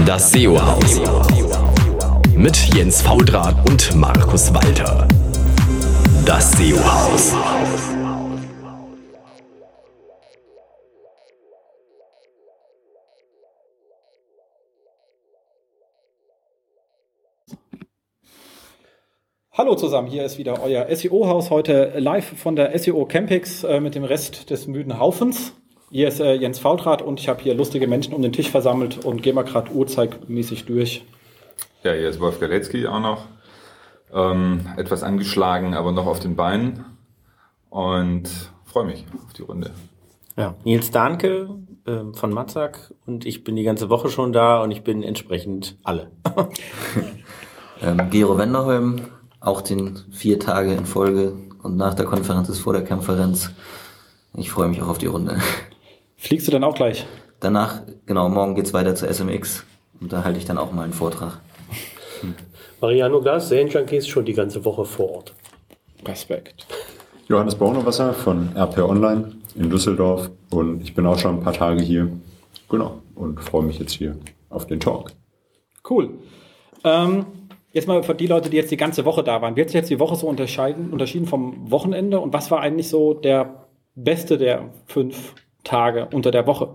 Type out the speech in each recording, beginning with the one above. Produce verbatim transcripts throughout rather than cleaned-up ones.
Das S E O-Haus mit Jens Faudrat und Markus Walter. Das S E O-Haus. Hallo zusammen, hier ist wieder euer S E O-Haus, heute live von der S E O Campix äh, mit dem Rest des müden Haufens. Hier ist äh, Jens Faudrat und ich habe hier lustige Menschen um den Tisch versammelt und gehen wir gerade uhrzeitmäßig durch. Ja, hier ist Wolf Galetzky auch noch. Ähm, etwas angeschlagen, aber noch auf den Beinen und freue mich auf die Runde. Ja, Nils Dahnke äh, von Matzak und ich bin die ganze Woche schon da und ich bin entsprechend alle. ähm, Gero Wenderholm, auch den vier Tage in Folge und nach der Konferenz ist vor der Konferenz. Ich freue mich auch auf die Runde. Fliegst du dann auch gleich? Danach, genau, morgen geht's weiter zur S M X und da halte ich dann auch mal einen Vortrag. Mariano Glas, Serienjunkies, schon die ganze Woche vor Ort. Respekt. Johannes Bornowasser von R P Online in Düsseldorf und ich bin auch schon ein paar Tage hier. Genau, und freue mich jetzt hier auf den Talk. Cool. Ähm, jetzt mal für die Leute, die jetzt die ganze Woche da waren. Wie hat sich jetzt die Woche so unterscheiden, unterschieden vom Wochenende und was war eigentlich so der beste der fünf Tage unter der Woche?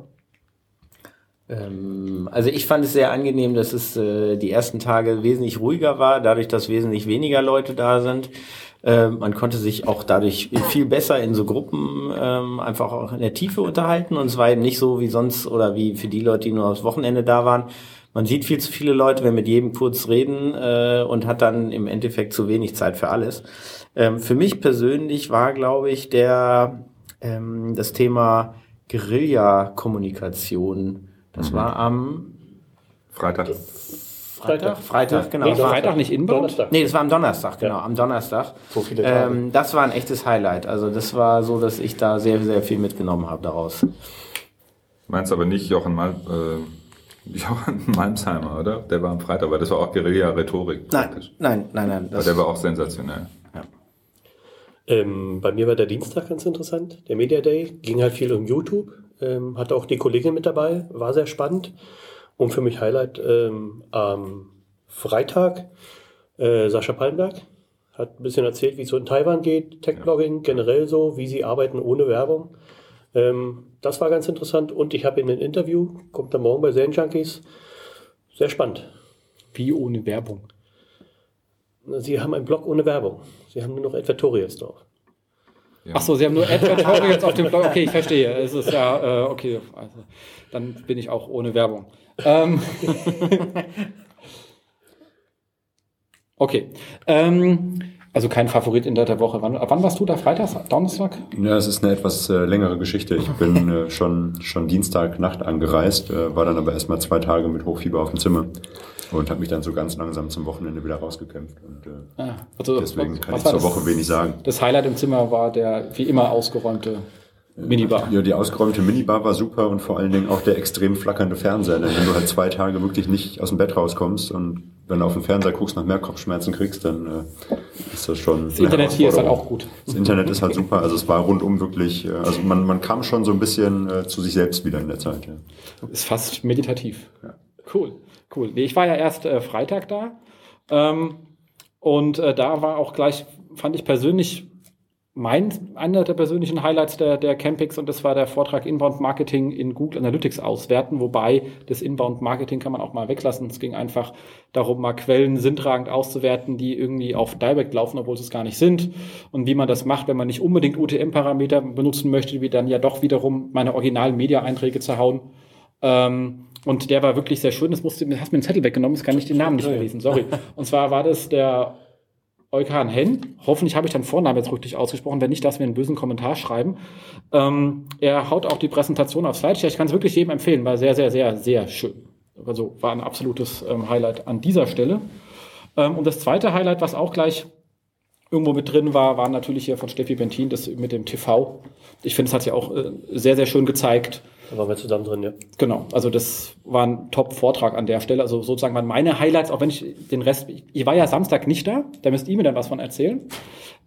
Ähm, also ich fand es sehr angenehm, dass es äh, die ersten Tage wesentlich ruhiger war, dadurch, dass wesentlich weniger Leute da sind. Äh, man konnte sich auch dadurch viel besser in so Gruppen ähm, einfach auch in der Tiefe unterhalten und es war eben nicht so wie sonst oder wie für die Leute, die nur aufs Wochenende da waren. Man sieht viel zu viele Leute, will mit jedem kurz reden äh, und hat dann im Endeffekt zu wenig Zeit für alles. Ähm, für mich persönlich war, glaube ich, der ähm, das Thema Guerilla-Kommunikation. Das mhm. war am Freitag. Freitag? Freitag, genau. Nee, Freitag nicht inbound? Donnerstag. Nee, das war am Donnerstag, genau, ja. am Donnerstag. So viele Tage. Ähm, das war ein echtes Highlight. Also das war so, dass ich da sehr, sehr viel mitgenommen habe daraus. Du meinst aber nicht Jochen, Mal, äh, Jochen Malmsheimer, oder? Der war am Freitag, aber das war auch Guerilla-Rhetorik. Nein, nein, nein, nein. Das aber der war auch sensationell. Ja. Ähm, bei mir war der Dienstag ganz interessant, der Media Day. Ging halt viel um YouTube. Ähm, hatte auch die Kollegin mit dabei, war sehr spannend. Und für mich Highlight ähm, am Freitag, äh, Sascha Palmberg hat ein bisschen erzählt, wie es so in Taiwan geht, Tech-Blogging generell so, wie sie arbeiten ohne Werbung. Ähm, das war ganz interessant und ich habe in ein Interview, kommt dann morgen bei Serienjunkies, sehr spannend. Wie ohne Werbung? Sie haben einen Blog ohne Werbung. Sie haben nur noch Advertorials drauf. Ja. Ach so, Sie haben nur Advertorials auf dem Blog. Okay, ich verstehe. Es ist ja, äh, okay, also, dann bin ich auch ohne Werbung. Ähm. Okay. Ähm, also kein Favorit in der Woche. Wann, wann warst du da? Freitag? Donnerstag? Ja, es ist eine etwas äh, längere Geschichte. Ich bin äh, schon, schon Dienstagnacht angereist, äh, war dann aber erstmal zwei Tage mit Hochfieber auf dem Zimmer und habe mich dann so ganz langsam zum Wochenende wieder rausgekämpft. Und, äh, ah, also, deswegen kann was ich zur das, Woche wenig sagen. Das Highlight im Zimmer war der wie immer ausgeräumte Minibar. Ja, die ausgeräumte Minibar war super und vor allen Dingen auch der extrem flackernde Fernseher. Denn wenn du halt zwei Tage wirklich nicht aus dem Bett rauskommst und wenn du auf den Fernseher guckst, nach mehr Kopfschmerzen kriegst, dann äh, ist das schon. Das Internet hier ist halt auch gut. Das Internet ist halt super. Also es war rundum wirklich, äh, also man, man kam schon so ein bisschen äh, zu sich selbst wieder in der Zeit. Ja. Ist fast meditativ. Ja. Cool, cool. Nee, ich war ja erst äh, Freitag da ähm, und äh, da war auch gleich, fand ich persönlich, mein, einer der persönlichen Highlights der, der Campix und das war der Vortrag Inbound Marketing in Google Analytics auswerten, wobei das Inbound Marketing kann man auch mal weglassen. Es ging einfach darum, mal Quellen sinntragend auszuwerten, die irgendwie auf Direct laufen, obwohl sie es gar nicht sind und wie man das macht, wenn man nicht unbedingt U T M-Parameter benutzen möchte, wie dann ja doch wiederum meine originalen Media-Einträge zerhauen. Ähm, und der war wirklich sehr schön. Das musste, hast mir einen Zettel weggenommen, das kann ich den Namen nicht mehr lesen, sorry. Und zwar war das der Eukan Henn, hoffentlich habe ich den Vornamen jetzt richtig ausgesprochen, wenn nicht, dass wir einen bösen Kommentar schreiben. Ähm, er haut auch die Präsentation auf Slideshare. Ich kann es wirklich jedem empfehlen, war sehr, sehr, sehr, sehr schön. Also war ein absolutes ähm, Highlight an dieser Stelle. Ähm, und das zweite Highlight, was auch gleich irgendwo mit drin war, war natürlich hier von Steffi Bentin, das mit dem T V. Ich finde, es hat ja auch äh, sehr, sehr schön gezeigt. Da waren wir zusammen drin, ja. Genau, also das war ein Top-Vortrag an der Stelle. Also sozusagen waren meine Highlights, auch wenn ich den Rest, ich war ja Samstag nicht da, da müsst ihr mir dann was von erzählen.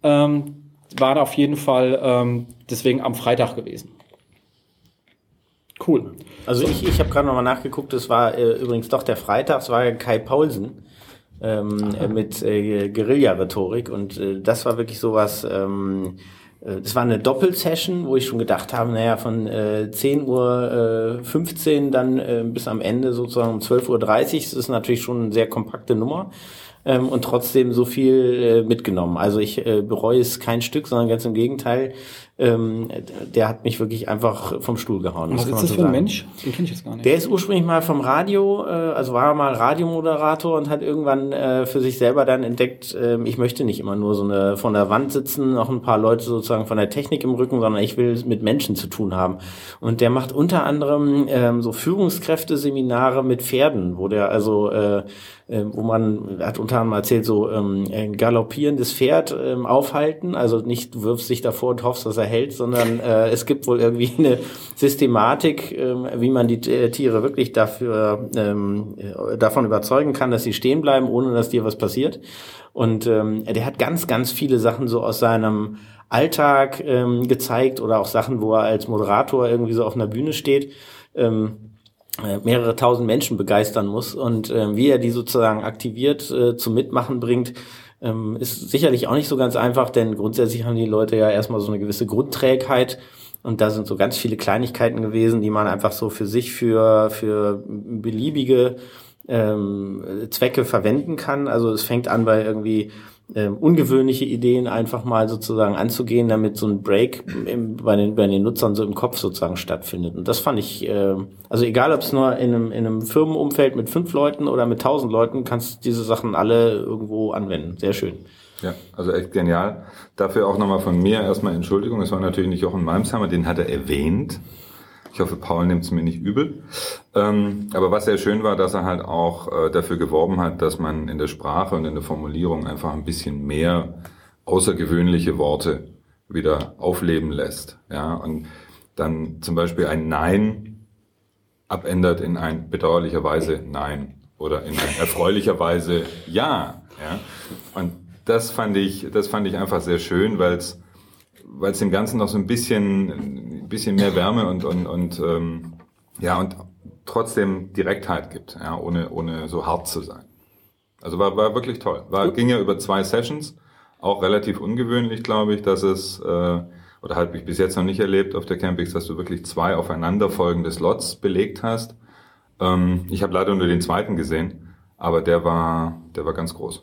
Ähm, war da auf jeden Fall ähm, deswegen am Freitag gewesen. Cool. Also ich, ich habe gerade nochmal nachgeguckt, es war äh, übrigens doch der Freitag, es war ja Kai Paulsen ähm, äh, mit äh, Guerilla-Rhetorik und äh, das war wirklich sowas, ähm, äh, das war eine Doppelsession, wo ich schon gedacht habe, naja, von äh, zehn Uhr fünfzehn dann äh, bis am Ende sozusagen um zwölf Uhr dreißig, das ist natürlich schon eine sehr kompakte Nummer. Ähm, und trotzdem so viel äh, mitgenommen. Also ich äh, bereue es kein Stück, sondern ganz im Gegenteil. Ähm, der hat mich wirklich einfach vom Stuhl gehauen. Was ist das für ein Mensch? Den kenne ich jetzt gar nicht. Der ist ursprünglich mal vom Radio, äh, also war mal Radiomoderator und hat irgendwann äh, für sich selber dann entdeckt, äh, ich möchte nicht immer nur so eine von der Wand sitzen, noch ein paar Leute sozusagen von der Technik im Rücken, sondern ich will mit Menschen zu tun haben. Und der macht unter anderem ähm, so Führungskräfteseminare mit Pferden, wo der also äh, wo man, hat unter anderem erzählt, so ähm, ein galoppierendes Pferd ähm, aufhalten, also nicht du wirfst dich davor und hoffst, dass er hält, sondern äh, es gibt wohl irgendwie eine Systematik, ähm, wie man die äh, Tiere wirklich dafür ähm, äh, davon überzeugen kann, dass sie stehen bleiben, ohne dass dir was passiert. Und ähm, der hat ganz, ganz viele Sachen so aus seinem Alltag ähm, gezeigt oder auch Sachen, wo er als Moderator irgendwie so auf einer Bühne steht, ähm, mehrere tausend Menschen begeistern muss und äh, wie er die sozusagen aktiviert äh, zum Mitmachen bringt, ähm, ist sicherlich auch nicht so ganz einfach, denn grundsätzlich haben die Leute ja erstmal so eine gewisse Grundträgheit und da sind so ganz viele Kleinigkeiten gewesen, die man einfach so für sich für für beliebige ähm, Zwecke verwenden kann. Also es fängt an bei irgendwie ähm, ungewöhnliche Ideen einfach mal sozusagen anzugehen, damit so ein Break im, bei den bei den Nutzern so im Kopf sozusagen stattfindet. Und das fand ich, äh, also egal ob es nur in einem in einem Firmenumfeld mit fünf Leuten oder mit tausend Leuten, kannst du diese Sachen alle irgendwo anwenden. Sehr schön. Ja, also echt genial. Dafür auch nochmal von mir erstmal Entschuldigung. Es war natürlich nicht Jochen Malmsheimer, den hat er erwähnt. Ich hoffe, Paul nimmt es mir nicht übel. Ähm, aber was sehr schön war, dass er halt auch äh, dafür geworben hat, dass man in der Sprache und in der Formulierung einfach ein bisschen mehr außergewöhnliche Worte wieder aufleben lässt. Ja, und dann zum Beispiel ein Nein abändert in ein bedauerlicherweise Nein oder in ein erfreulicherweise Ja. Ja, und das fand ich, das fand ich einfach sehr schön, weil es weil es dem Ganzen noch so ein bisschen, ein bisschen mehr Wärme und, und, und, ähm, ja, und trotzdem Direktheit gibt, ja, ohne, ohne so hart zu sein. Also war, war wirklich toll. War, ging ja über zwei Sessions, auch relativ ungewöhnlich, glaube ich, dass es, äh, oder habe ich bis jetzt noch nicht erlebt auf der Campix, dass du wirklich zwei aufeinanderfolgende Slots belegt hast. Ähm, ich habe leider nur den zweiten gesehen, aber der war, der war ganz groß.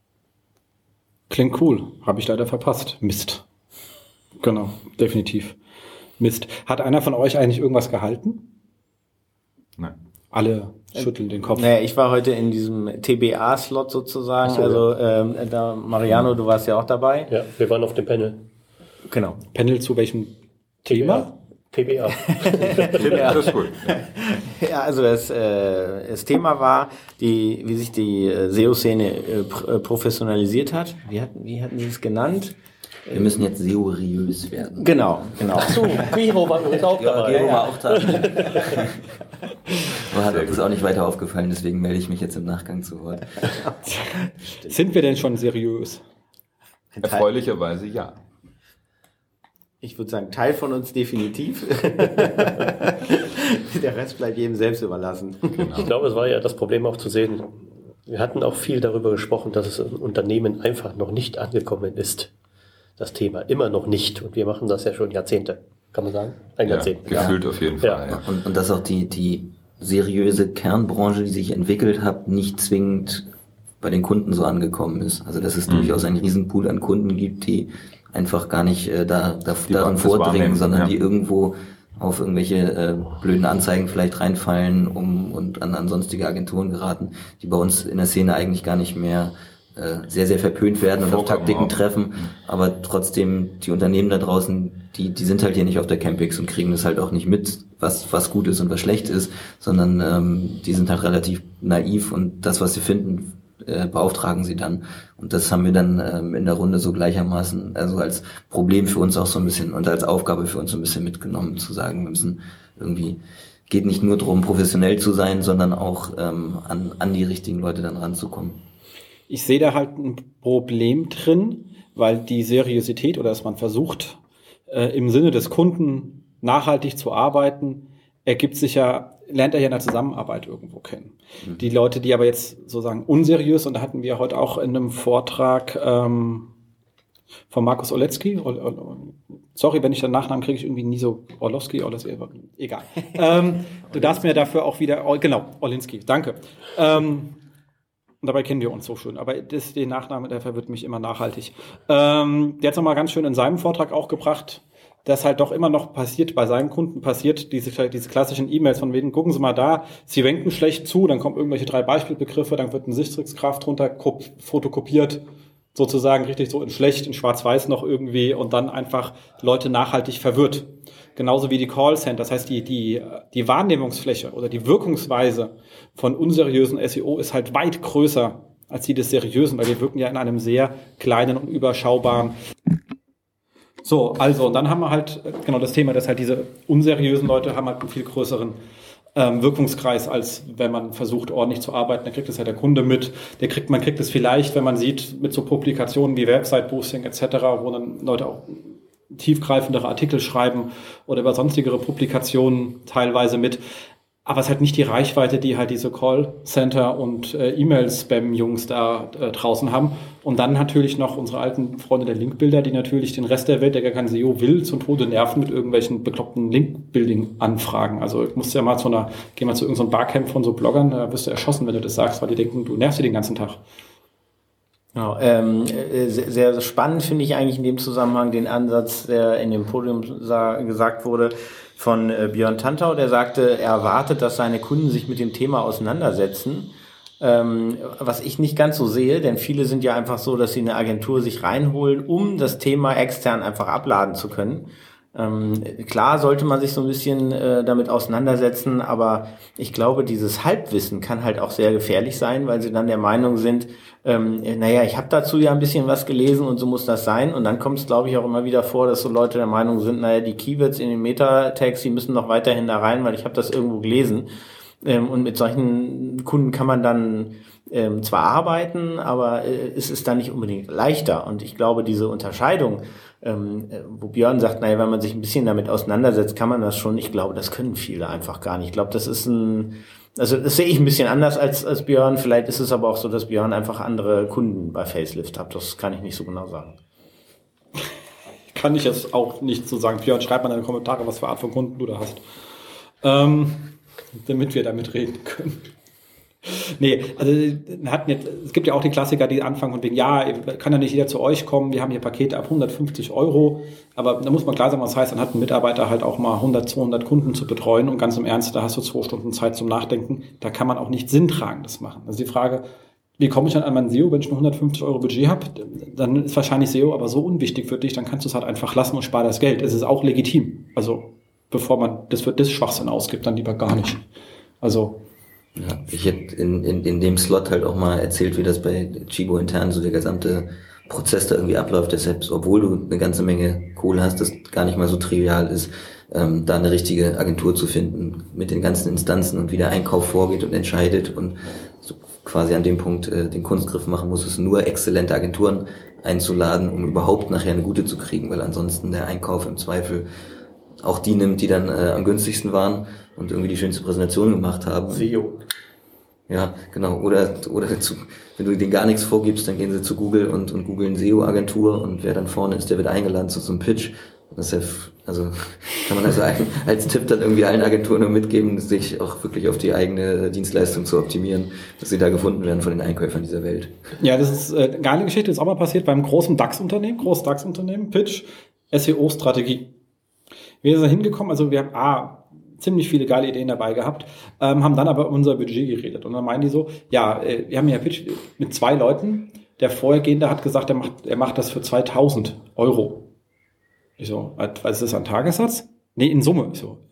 Klingt cool. Habe ich leider verpasst. Mist. Genau, definitiv. Mist. Hat einer von euch eigentlich irgendwas gehalten? Nein. Alle schütteln den Kopf. Naja, ich war heute in diesem T B A-Slot sozusagen. So, also ähm, da Mariano, du warst ja auch dabei. Ja, wir waren auf dem Panel. Genau. Panel zu welchem Thema? T B A. Ja. Das ist gut. Ja, also das, äh, das Thema war, die, wie sich die äh, S E O-Szene äh, pr- professionalisiert hat. Wie hatten, wie hatten sie es genannt? Wir müssen jetzt seriös werden. Genau, genau. Ach so, Gero war übrigens auch Ja, dabei. Gero war auch da. Aber hat uns auch nicht weiter aufgefallen, deswegen melde ich mich jetzt im Nachgang zu Wort. Sind wir denn schon seriös? Erfreulicherweise ja. Ich würde sagen, Teil von uns definitiv. Der Rest bleibt jedem selbst überlassen. Genau. Ich glaube, es war ja das Problem auch zu sehen. Wir hatten auch viel darüber gesprochen, dass es in Unternehmen einfach noch nicht angekommen ist. Das Thema immer noch nicht. Und wir machen das ja schon Jahrzehnte. Kann man sagen? Ein Ja, Jahrzehnt. gefühlt auf jeden Ja. Fall. Ja. Und, und dass auch die, die seriöse Kernbranche, die sich entwickelt hat, nicht zwingend bei den Kunden so angekommen ist. Also dass es Mhm. durchaus einen Riesenpool an Kunden gibt, die einfach gar nicht äh, da, da Die daran das vordringen, wahrnehmen, sondern ja. die irgendwo auf irgendwelche äh, blöden Anzeigen vielleicht reinfallen um, und an, an sonstige Agenturen geraten, die bei uns in der Szene eigentlich gar nicht mehr äh, sehr, sehr verpönt werden und auf Vorkommen Taktiken auch. treffen. Aber trotzdem, die Unternehmen da draußen, die, die sind halt hier nicht auf der Campix und kriegen das halt auch nicht mit, was, was gut ist und was schlecht ist, sondern ähm, die sind halt relativ naiv und das, was sie finden, äh, beauftragen sie dann. Und das haben wir dann ähm, in der Runde so gleichermaßen, also als Problem für uns auch so ein bisschen und als Aufgabe für uns so ein bisschen mitgenommen, zu sagen, wir müssen irgendwie, geht nicht nur darum, professionell zu sein, sondern auch ähm, an, an die richtigen Leute dann ranzukommen. Ich sehe da halt ein Problem drin, weil die Seriosität oder dass man versucht, äh, im Sinne des Kunden nachhaltig zu arbeiten, ergibt sich ja, lernt er ja in der Zusammenarbeit irgendwo kennen. Mhm. Die Leute, die aber jetzt sozusagen unseriös, und da hatten wir heute auch in einem Vortrag ähm, von Markus Oletzky, sorry, wenn ich den Nachnamen kriege, ich irgendwie nie so, Orlowski, Orlowski, egal. ähm, du darfst mir dafür auch wieder, genau, Olinski, danke. Ähm, und dabei kennen wir uns so schön, aber das, den Nachnamen, der verwirrt mich immer nachhaltig. Ähm, der hat es nochmal ganz schön in seinem Vortrag auch gebracht, dass halt doch immer noch passiert, bei seinen Kunden passiert, diese, diese klassischen E-Mails von wegen, gucken Sie mal da, Sie wenken schlecht zu, dann kommen irgendwelche drei Beispielbegriffe, dann wird ein Sichtungskraft drunter kop- fotokopiert, sozusagen richtig so in schlecht, in schwarz-weiß noch irgendwie, und dann einfach Leute nachhaltig verwirrt. Genauso wie die Callcenter. Das heißt, die, die, die Wahrnehmungsfläche oder die Wirkungsweise von unseriösen S E O ist halt weit größer als die des seriösen, weil wir wirken ja in einem sehr kleinen und überschaubaren. So, also, und dann haben wir halt genau das Thema, dass halt diese unseriösen Leute haben halt einen viel größeren ähm, Wirkungskreis, als wenn man versucht, ordentlich zu arbeiten. Da kriegt es ja der Kunde mit. Der kriegt, man kriegt es vielleicht, wenn man sieht, mit so Publikationen wie Website-Boosting et cetera, wo dann Leute auch tiefgreifendere Artikel schreiben oder über sonstigere Publikationen teilweise mit. Aber es ist halt nicht die Reichweite, die halt diese Callcenter und äh, E-Mail-Spam-Jungs da äh, draußen haben. Und dann natürlich noch unsere alten Freunde der Linkbilder, die natürlich den Rest der Welt, der gar kein S E O will, zum Tode nerven mit irgendwelchen bekloppten Link-Building-Anfragen. Also ich musste ja mal zu einer, geh mal zu irgendeinem Barcamp von so Bloggern, da wirst du erschossen, wenn du das sagst, weil die denken, du nervst sie den ganzen Tag. Genau, ähm, sehr, sehr spannend finde ich eigentlich in dem Zusammenhang den Ansatz, der in dem Podium sa- gesagt wurde, von äh, Björn Tantau, der sagte, er erwartet, dass seine Kunden sich mit dem Thema auseinandersetzen, ähm, was ich nicht ganz so sehe, denn viele sind ja einfach so, dass sie eine Agentur sich reinholen, um das Thema extern einfach abladen zu können. Ähm, klar sollte man sich so ein bisschen äh, damit auseinandersetzen, aber ich glaube, dieses Halbwissen kann halt auch sehr gefährlich sein, weil sie dann der Meinung sind, ähm, naja, ich habe dazu ja ein bisschen was gelesen und so muss das sein. Und dann kommt es, glaube ich, auch immer wieder vor, dass so Leute der Meinung sind, naja, die Keywords in den Meta-Tags, die müssen noch weiterhin da rein, weil ich habe das irgendwo gelesen. Ähm, und mit solchen Kunden kann man dann ähm, zwar arbeiten, aber äh, es ist dann nicht unbedingt leichter. Und ich glaube, diese Unterscheidung, ähm, wo Björn sagt, naja, wenn man sich ein bisschen damit auseinandersetzt, kann man das schon. Ich glaube, das können viele einfach gar nicht. Ich glaube, das ist ein, also das sehe ich ein bisschen anders als, als Björn. Vielleicht ist es aber auch so, dass Björn einfach andere Kunden bei Facelift hat. Das kann ich nicht so genau sagen. Kann ich jetzt auch nicht so sagen. Björn, schreib mal in die Kommentare, was für Art von Kunden du da hast. Ähm, damit wir damit reden können. Nee, also hatten jetzt, es gibt ja auch die Klassiker, die anfangen von wegen, ja, kann ja nicht jeder zu euch kommen, wir haben hier Pakete ab hundertfünfzig Euro, aber da muss man klar sagen, was heißt, dann hat ein Mitarbeiter halt auch mal hundert, zweihundert Kunden zu betreuen und ganz im Ernst, da hast du zwei Stunden Zeit zum Nachdenken, da kann man auch nicht Sinntragendes machen. Also die Frage, wie komme ich dann an mein S E O, wenn ich nur hundertfünfzig Euro Budget habe, dann ist wahrscheinlich S E O aber so unwichtig für dich, dann kannst du es halt einfach lassen und spar das Geld. Es ist auch legitim, also bevor man das für das Schwachsinn ausgibt, dann lieber gar nicht. Also ja, ich hätte in, in, in dem Slot halt auch mal erzählt, wie das bei Chibo intern so der gesamte Prozess da irgendwie abläuft. Deshalb, obwohl du eine ganze Menge Kohle hast, das gar nicht mal so trivial ist, ähm, da eine richtige Agentur zu finden mit den ganzen Instanzen und wie der Einkauf vorgeht und entscheidet und so quasi an dem Punkt äh, den Kunstgriff machen muss, es nur exzellente Agenturen einzuladen, um überhaupt nachher eine gute zu kriegen, weil ansonsten der Einkauf im Zweifel auch die nimmt, die dann äh, am günstigsten waren und irgendwie die schönste Präsentation gemacht haben. S E O. Ja, genau. Oder oder zu, wenn du denen gar nichts vorgibst, dann gehen sie zu Google und und googeln S E O-Agentur und wer dann vorne ist, der wird eingeladen zu so einem Pitch. Das ist ja, also kann man also als Tipp dann irgendwie allen Agenturen nur mitgeben, sich auch wirklich auf die eigene Dienstleistung zu optimieren, dass sie da gefunden werden von den Einkäufern dieser Welt. Ja, das ist äh, eine geile Geschichte, das ist auch mal passiert beim großen DAX-Unternehmen, großes DAX-Unternehmen, Pitch, S E O-Strategie. Wir sind da hingekommen, also wir haben A, ziemlich viele geile Ideen dabei gehabt, ähm, haben dann aber um unser Budget geredet. Und dann meinen die so, ja, äh, wir haben ja Pitch mit zwei Leuten, der Vorhergehende hat gesagt, er macht, er macht das für zweitausend Euro. Ich so, was ist das, ein Tagessatz? Nee, in Summe. Ich so.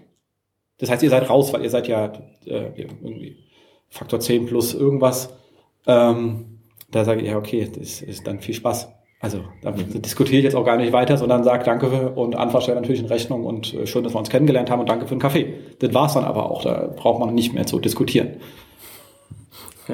Das heißt, ihr seid raus, weil ihr seid ja äh, irgendwie Faktor zehn plus irgendwas. Ähm, da sage ich, ja, okay, das ist dann viel Spaß. Also da diskutiere ich jetzt auch gar nicht weiter, sondern sage danke für, und Anfang stellt natürlich in Rechnung und äh, schön, dass wir uns kennengelernt haben und danke für den Kaffee. Das war's dann aber auch, da braucht man nicht mehr zu diskutieren. Ja,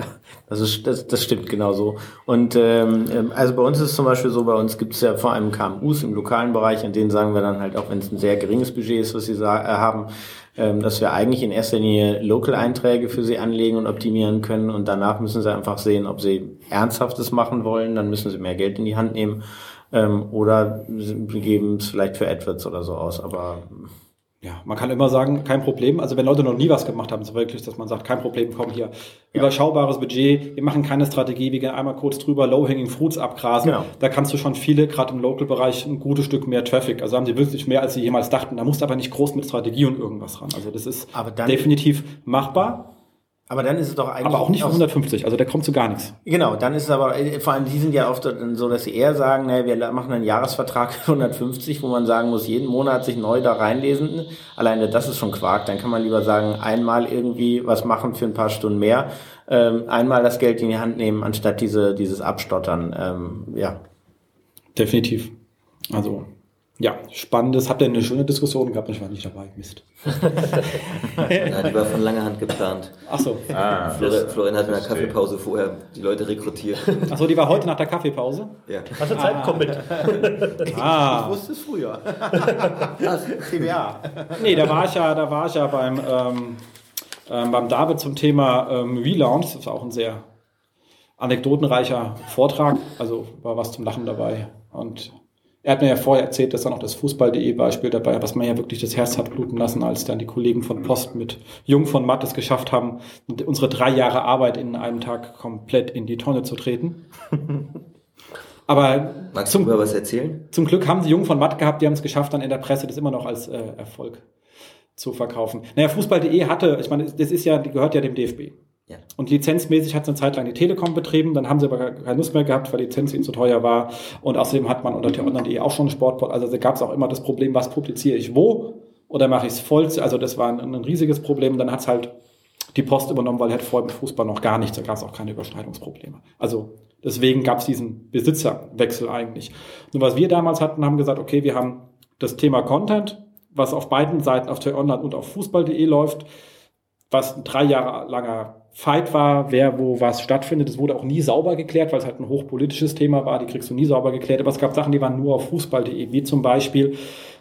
Das ist, das, das stimmt genau so. Und ähm, also bei uns ist es zum Beispiel so, bei uns gibt es ja vor allem K M Us im lokalen Bereich, an denen sagen wir dann halt, auch wenn es ein sehr geringes Budget ist, was sie sa- äh, haben, ähm, dass wir eigentlich in erster Linie Local-Einträge für sie anlegen und optimieren können und danach müssen sie einfach sehen, ob sie Ernsthaftes machen wollen, dann müssen sie mehr Geld in die Hand nehmen ähm, oder sie geben es vielleicht für AdWords oder so aus, aber... Ja, man kann immer sagen, kein Problem. Also wenn Leute noch nie was gemacht haben, ist es wirklich, dass man sagt, kein Problem, komm hier. Ja. Überschaubares Budget, wir machen keine Strategie, wir gehen einmal kurz drüber, Low-Hanging Fruits abgrasen. Genau. Da kannst du schon viele, gerade im Local-Bereich, ein gutes Stück mehr Traffic. Also haben sie wirklich mehr, als sie jemals dachten. Da musst du aber nicht groß mit Strategie und irgendwas ran. Also das ist dann, definitiv machbar. Aber dann ist es doch eigentlich... Aber auch nicht für hundertfünfzig, also da kommt zu gar nichts. Genau, dann ist es aber, vor allem die sind ja oft so, dass sie eher sagen, naja, wir machen einen Jahresvertrag für hundertfünfzig, wo man sagen muss, jeden Monat sich neu da reinlesen. Alleine das ist schon Quark. Dann kann man lieber sagen, einmal irgendwie was machen für ein paar Stunden mehr, ähm, einmal das Geld in die Hand nehmen, anstatt diese dieses Abstottern. Ähm, ja. Definitiv. Also... Ja, spannendes. Habt ihr eine schöne Diskussion gehabt? Ich war nicht dabei. Mist. Ja, die war von langer Hand geplant. Ach so. Ah, Florian, Florian hat in der Kaffeepause vorher die Leute rekrutiert. Ach so, die war heute nach der Kaffeepause? Ja. Hast du Zeit? Ah. Komm mit. Ah. Ich wusste es früher. T B A. Nee, da war ich ja, da war ich ja beim, ähm, ähm, beim David zum Thema ähm, Relaunch. Das war auch ein sehr anekdotenreicher Vortrag. Also war was zum Lachen dabei. Und er hat mir ja vorher erzählt, dass da noch das Fußball punkt de Beispiel dabei war, was man ja wirklich das Herz hat bluten lassen, als dann die Kollegen von Post mit Jung von Matt es geschafft haben, unsere drei Jahre Arbeit in einem Tag komplett in die Tonne zu treten. Aber magst zum, du über was erzählen? Zum Glück haben sie Jung von Matt gehabt, die haben es geschafft, dann in der Presse das immer noch als äh, Erfolg zu verkaufen. Naja, Fußball punkt de hatte, ich meine, das ist ja, die gehört ja dem D F B. Ja. Und lizenzmäßig hat es eine Zeit lang die Telekom betrieben, dann haben sie aber keine Lust mehr gehabt, weil die Lizenz ihnen zu teuer war. Und außerdem hat man unter t online punkt de auch schon ein Sportport. Also da gab es auch immer das Problem, was publiziere ich wo oder mache ich es voll? Also das war ein, ein riesiges Problem. Dann hat es halt die Post übernommen, weil er hat vorher mit Fußball noch gar nichts, da gab es auch keine Überschneidungsprobleme. Also deswegen gab es diesen Besitzerwechsel eigentlich. Nur was wir damals hatten, haben gesagt, okay, wir haben das Thema Content, was auf beiden Seiten, auf t online und auf fußball punkt de läuft, was ein drei Jahre langer Fight war, wer wo was stattfindet. Es wurde auch nie sauber geklärt, weil es halt ein hochpolitisches Thema war. Die kriegst du nie sauber geklärt. Aber es gab Sachen, die waren nur auf fußball punkt de, wie zum Beispiel,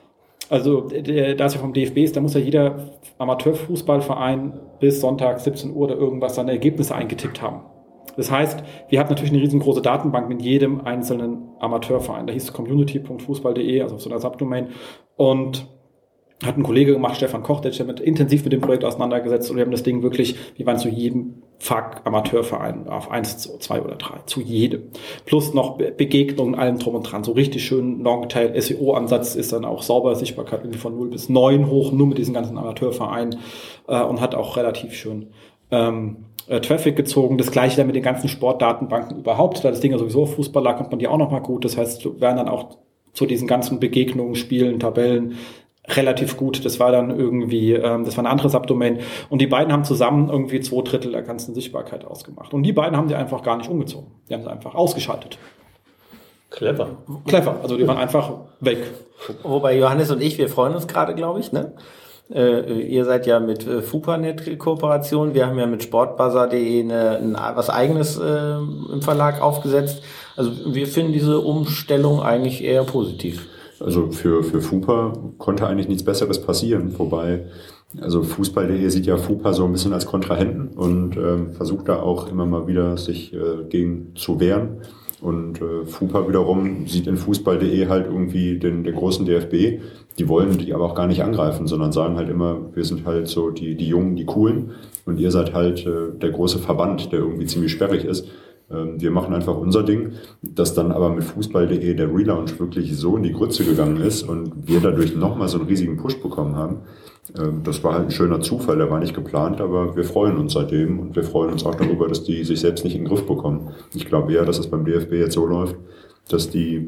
also da es ja vom D F B ist, da muss ja jeder Amateurfußballverein bis Sonntag siebzehn Uhr oder irgendwas seine Ergebnisse eingetippt haben. Das heißt, wir hatten natürlich eine riesengroße Datenbank mit jedem einzelnen Amateurverein. Da hieß es community punkt fußball punkt de, also auf so einer Subdomain. Und hat ein Kollege gemacht, Stefan Koch, der sich damit intensiv mit dem Projekt auseinandergesetzt und wir haben das Ding wirklich, wir waren zu jedem Fuck Amateurverein auf eins, zwei oder drei, zu jedem. Plus noch Begegnungen, allem drum und dran. So richtig schön Longtail S E O-Ansatz ist dann auch sauber, Sichtbarkeit irgendwie von null bis neun hoch, nur mit diesen ganzen Amateurvereinen äh, und hat auch relativ schön ähm, äh, Traffic gezogen. Das gleiche dann mit den ganzen Sportdatenbanken überhaupt, da das Ding ja sowieso auf Fußball lag, kommt man die auch nochmal gut. Das heißt, werden dann auch zu diesen ganzen Begegnungen, Spielen, Tabellen relativ gut. Das war dann irgendwie, ähm, das war eine andere Subdomain. Und die beiden haben zusammen irgendwie zwei Drittel der ganzen Sichtbarkeit ausgemacht. Und die beiden haben die einfach gar nicht umgezogen. Die haben sie einfach ausgeschaltet. Clever. Clever. Also die waren einfach weg. Wobei Johannes und ich, wir freuen uns gerade, glaube ich, ne? Äh, ihr seid ja mit äh, Fupanet-Kooperation. Wir haben ja mit sportbuzzer punkt de eine, ein, was Eigenes äh, im Verlag aufgesetzt. Also wir finden diese Umstellung eigentlich eher positiv. Also für, für FUPA konnte eigentlich nichts Besseres passieren, wobei, also fußball punkt de sieht ja FUPA so ein bisschen als Kontrahenten und ähm, versucht da auch immer mal wieder sich äh, gegen zu wehren. Und äh, FUPA wiederum sieht in fußball punkt de halt irgendwie den, den großen D F B. Die wollen die aber auch gar nicht angreifen, sondern sagen halt immer, wir sind halt so die, die Jungen, die Coolen und ihr seid halt äh, der große Verband, der irgendwie ziemlich sperrig ist. Wir machen einfach unser Ding, dass dann aber mit fußball punkt de der Relaunch wirklich so in die Grütze gegangen ist und wir dadurch nochmal so einen riesigen Push bekommen haben. Das war halt ein schöner Zufall, der war nicht geplant, aber wir freuen uns seitdem und wir freuen uns auch darüber, dass die sich selbst nicht in den Griff bekommen. Ich glaube eher, dass es beim D F B jetzt so läuft, dass die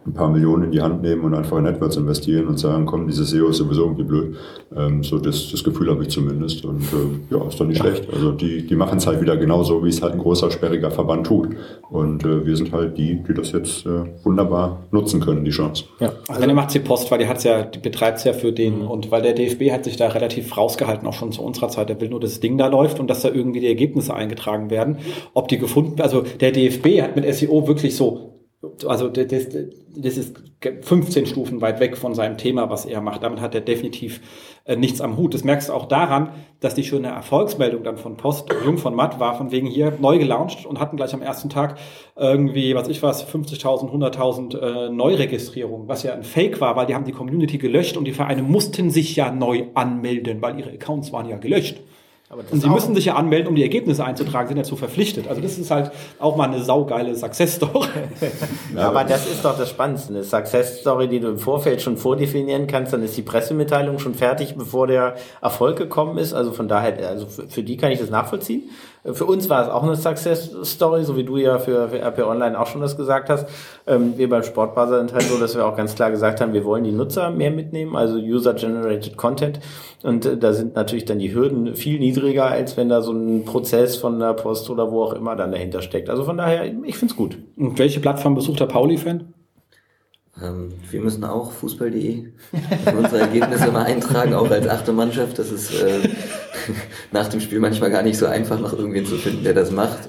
ein paar Millionen in die Hand nehmen und einfach in AdWords investieren und sagen, komm, dieses S E O ist sowieso irgendwie blöd. Ähm, so das, das Gefühl habe ich zumindest. Und äh, ja, ist doch nicht schlecht. Also die, die machen es halt wieder genauso, wie es halt ein großer, sperriger Verband tut. Und äh, wir sind halt die, die das jetzt äh, wunderbar nutzen können, die Chance. Ja, also der macht sie Post, weil die hat's ja, die betreibt's ja für den. Mhm. Und weil der D F B hat sich da relativ rausgehalten, auch schon zu unserer Zeit. Der will nur, dass das Ding da läuft und dass da irgendwie die Ergebnisse eingetragen werden. Ob die gefunden, also der D F B hat mit S E O wirklich so, also das, das ist fünfzehn Stufen weit weg von seinem Thema, was er macht. Damit hat er definitiv äh, nichts am Hut. Das merkst du auch daran, dass die schöne Erfolgsmeldung dann von Post, Jung von Matt war, von wegen hier neu gelauncht und hatten gleich am ersten Tag irgendwie, was ich weiß, fünfzigtausend, hunderttausend äh, Neuregistrierungen, was ja ein Fake war, weil die haben die Community gelöscht und die Vereine mussten sich ja neu anmelden, weil ihre Accounts waren ja gelöscht. Aber das Und sie auch- müssen sich ja anmelden, um die Ergebnisse einzutragen, sind dazu verpflichtet. Also das ist halt auch mal eine saugeile Success-Story. Ja, aber das ist doch das Spannendste. Eine Success-Story, die du im Vorfeld schon vordefinieren kannst, dann ist die Pressemitteilung schon fertig, bevor der Erfolg gekommen ist. Also von daher, also für, für die kann ich das nachvollziehen. Für uns war es auch eine Success-Story, so wie du ja für, für R P Online auch schon das gesagt hast. Ähm, wir beim Sportbuzzer sind halt so, dass wir auch ganz klar gesagt haben, wir wollen die Nutzer mehr mitnehmen, also User-Generated Content. Und äh, da sind natürlich dann die Hürden viel niedriger, als wenn da so ein Prozess von der Post oder wo auch immer dann dahinter steckt. Also von daher, ich find's gut. Und welche Plattform besucht der Pauli-Fan? Ähm, wir müssen auch Fußball punkt de unsere Ergebnisse mal eintragen, auch als achte Mannschaft. Das ist äh, nach dem Spiel manchmal gar nicht so einfach, noch irgendwen zu finden, der das macht.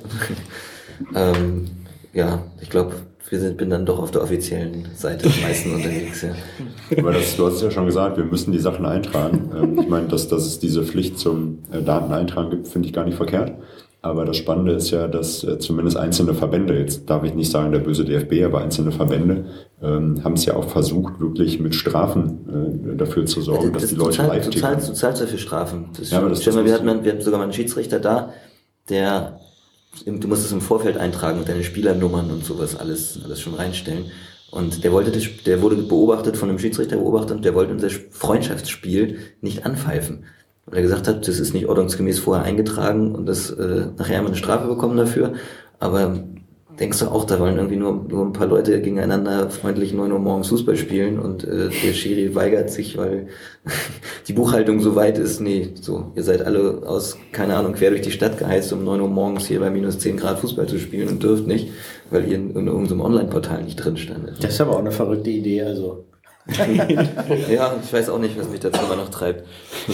ähm, ja, ich glaube, wir sind, bin dann doch auf der offiziellen Seite am meisten unterwegs. Ja. Aber das, du hast es ja schon gesagt, wir müssen die Sachen eintragen. Ähm, ich meine, dass, dass es diese Pflicht zum äh, Dateneintragen gibt, finde ich gar nicht verkehrt. Aber das Spannende ist ja, dass äh, zumindest einzelne Verbände, jetzt darf ich nicht sagen der böse D F B, aber einzelne Verbände ähm, haben es ja auch versucht, wirklich mit Strafen äh, dafür zu sorgen, dass Das- die du Leute zahlst- live Du ticken. zahlst, du zahlst dafür Strafen. Das Ja, aber das- stell mal, das wir ist- hatten, mal- wir hatten sogar mal einen Schiedsrichter da, der, du musst es im Vorfeld eintragen und deine Spielernummern und sowas alles, alles schon reinstellen. Und der wollte, das, der wurde beobachtet, von einem Schiedsrichter beobachtet, und der wollte unser Freundschaftsspiel nicht anpfeifen. Weil er gesagt hat, das ist nicht ordnungsgemäß vorher eingetragen und das, äh, nachher haben wir eine Strafe bekommen dafür. Aber denkst du auch, da wollen irgendwie nur, nur ein paar Leute gegeneinander freundlich neun Uhr morgens Fußball spielen und äh, der Schiri weigert sich, weil die Buchhaltung so weit ist. Nee, so, ihr seid alle aus, keine Ahnung, quer durch die Stadt geheizt, um neun Uhr morgens hier bei minus zehn Grad Fußball zu spielen und dürft nicht, weil ihr in, in irgendeinem Online-Portal nicht drin standet. Das ist aber auch eine verrückte Idee, also. Ja, ich weiß auch nicht, was mich dazu immer noch treibt.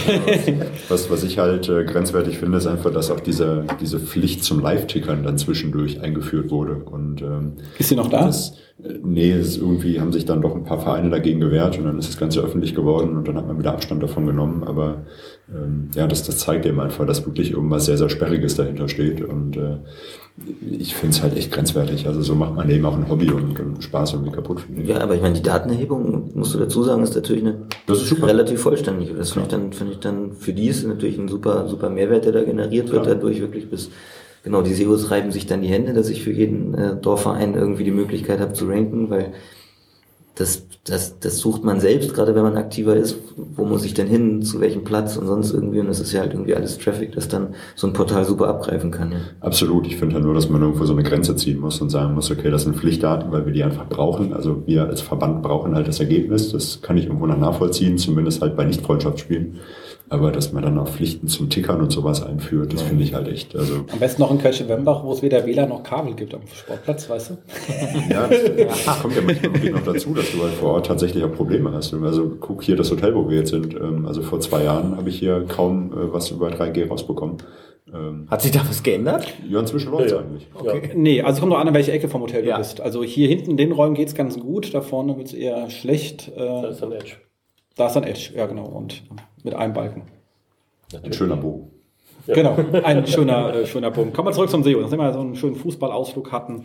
Was, was ich halt äh, grenzwertig finde, ist einfach, dass auch diese, diese Pflicht zum Live-Tickern dann zwischendurch eingeführt wurde. Und ähm, Ist sie noch da? das, äh, nee, es ist irgendwie haben sich dann doch ein paar Vereine dagegen gewehrt und dann ist das Ganze öffentlich geworden und dann hat man wieder Abstand davon genommen. Aber ähm, ja, das, das zeigt eben einfach, dass wirklich irgendwas sehr, sehr Sperriges dahinter steht. Und äh, ich finde es halt echt grenzwertig. Also so macht man eben auch ein Hobby und, und Spaß irgendwie kaputt. Ja, aber ich meine, die Datenerhebung, musst du dazu sagen, ist natürlich eine Das ist super. relativ vollständig. Das finde ich dann, finde ich dann, für die ist natürlich ein super, super Mehrwert, der da generiert wird, Klar. dadurch wirklich bis, genau, die S E Os reiben sich dann die Hände, dass ich für jeden äh, Dorfverein irgendwie die Möglichkeit habe zu ranken, weil das, das, das sucht man selbst, gerade wenn man aktiver ist, wo muss ich denn hin, zu welchem Platz und sonst irgendwie, und das ist ja halt irgendwie alles Traffic, das dann so ein Portal super abgreifen kann. Ja. Absolut. Ich finde halt nur, dass man irgendwo so eine Grenze ziehen muss und sagen muss, okay, das sind Pflichtdaten, weil wir die einfach brauchen. Also wir als Verband brauchen halt das Ergebnis. Das kann ich irgendwo noch nachvollziehen, zumindest halt bei Nicht-Freundschaftsspielen. Aber dass man dann auch Pflichten zum Tickern und sowas einführt, das finde ich halt echt, also. Am besten noch in Köln-Wembach, wo es weder W L A N noch Kabel gibt am Sportplatz, weißt du? Ja, das, das kommt ja manchmal wirklich noch dazu, dass du halt vor Ort tatsächlich auch Probleme hast. Also guck hier das Hotel, wo wir jetzt sind. Also vor zwei Jahren habe ich hier kaum äh, was über drei G rausbekommen. Ähm, Hat sich da was geändert? ja, inzwischen läuft's Ja, ja. eigentlich. Okay. Nee, also kommt noch an, in welche Ecke vom Hotel Ja. du bist. Also hier hinten in den Räumen geht's ganz gut, da vorne wird's eher schlecht. Das Äh, ist dann Edge. da ist dann Edge, ja genau, und mit einem Balken. Ein schöner Bogen. Ja. Genau, ein schöner, äh, schöner Punkt. Kommen wir zurück zum S E O. Nachdem wir so einen schönen Fußballausflug hatten,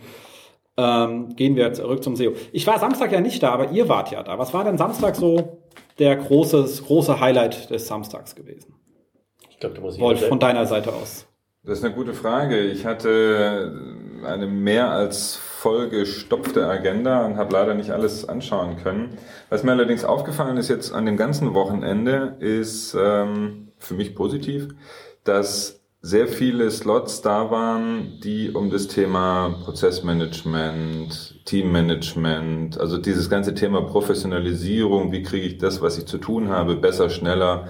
ähm, gehen wir zurück zum S E O. Ich war Samstag ja nicht da, aber ihr wart ja da. Was war denn Samstag so der große, große Highlight des Samstags gewesen? Ich glaube, da muss ich Wolf, mal von deiner Seite aus. Das ist eine gute Frage. Ich hatte eine mehr als vollgestopfte Agenda und habe leider nicht alles anschauen können. Was mir allerdings aufgefallen ist jetzt an dem ganzen Wochenende, ist ähm, für mich positiv, dass sehr viele Slots da waren, die um das Thema Prozessmanagement, Teammanagement, also dieses ganze Thema Professionalisierung, wie kriege ich das, was ich zu tun habe, besser, schneller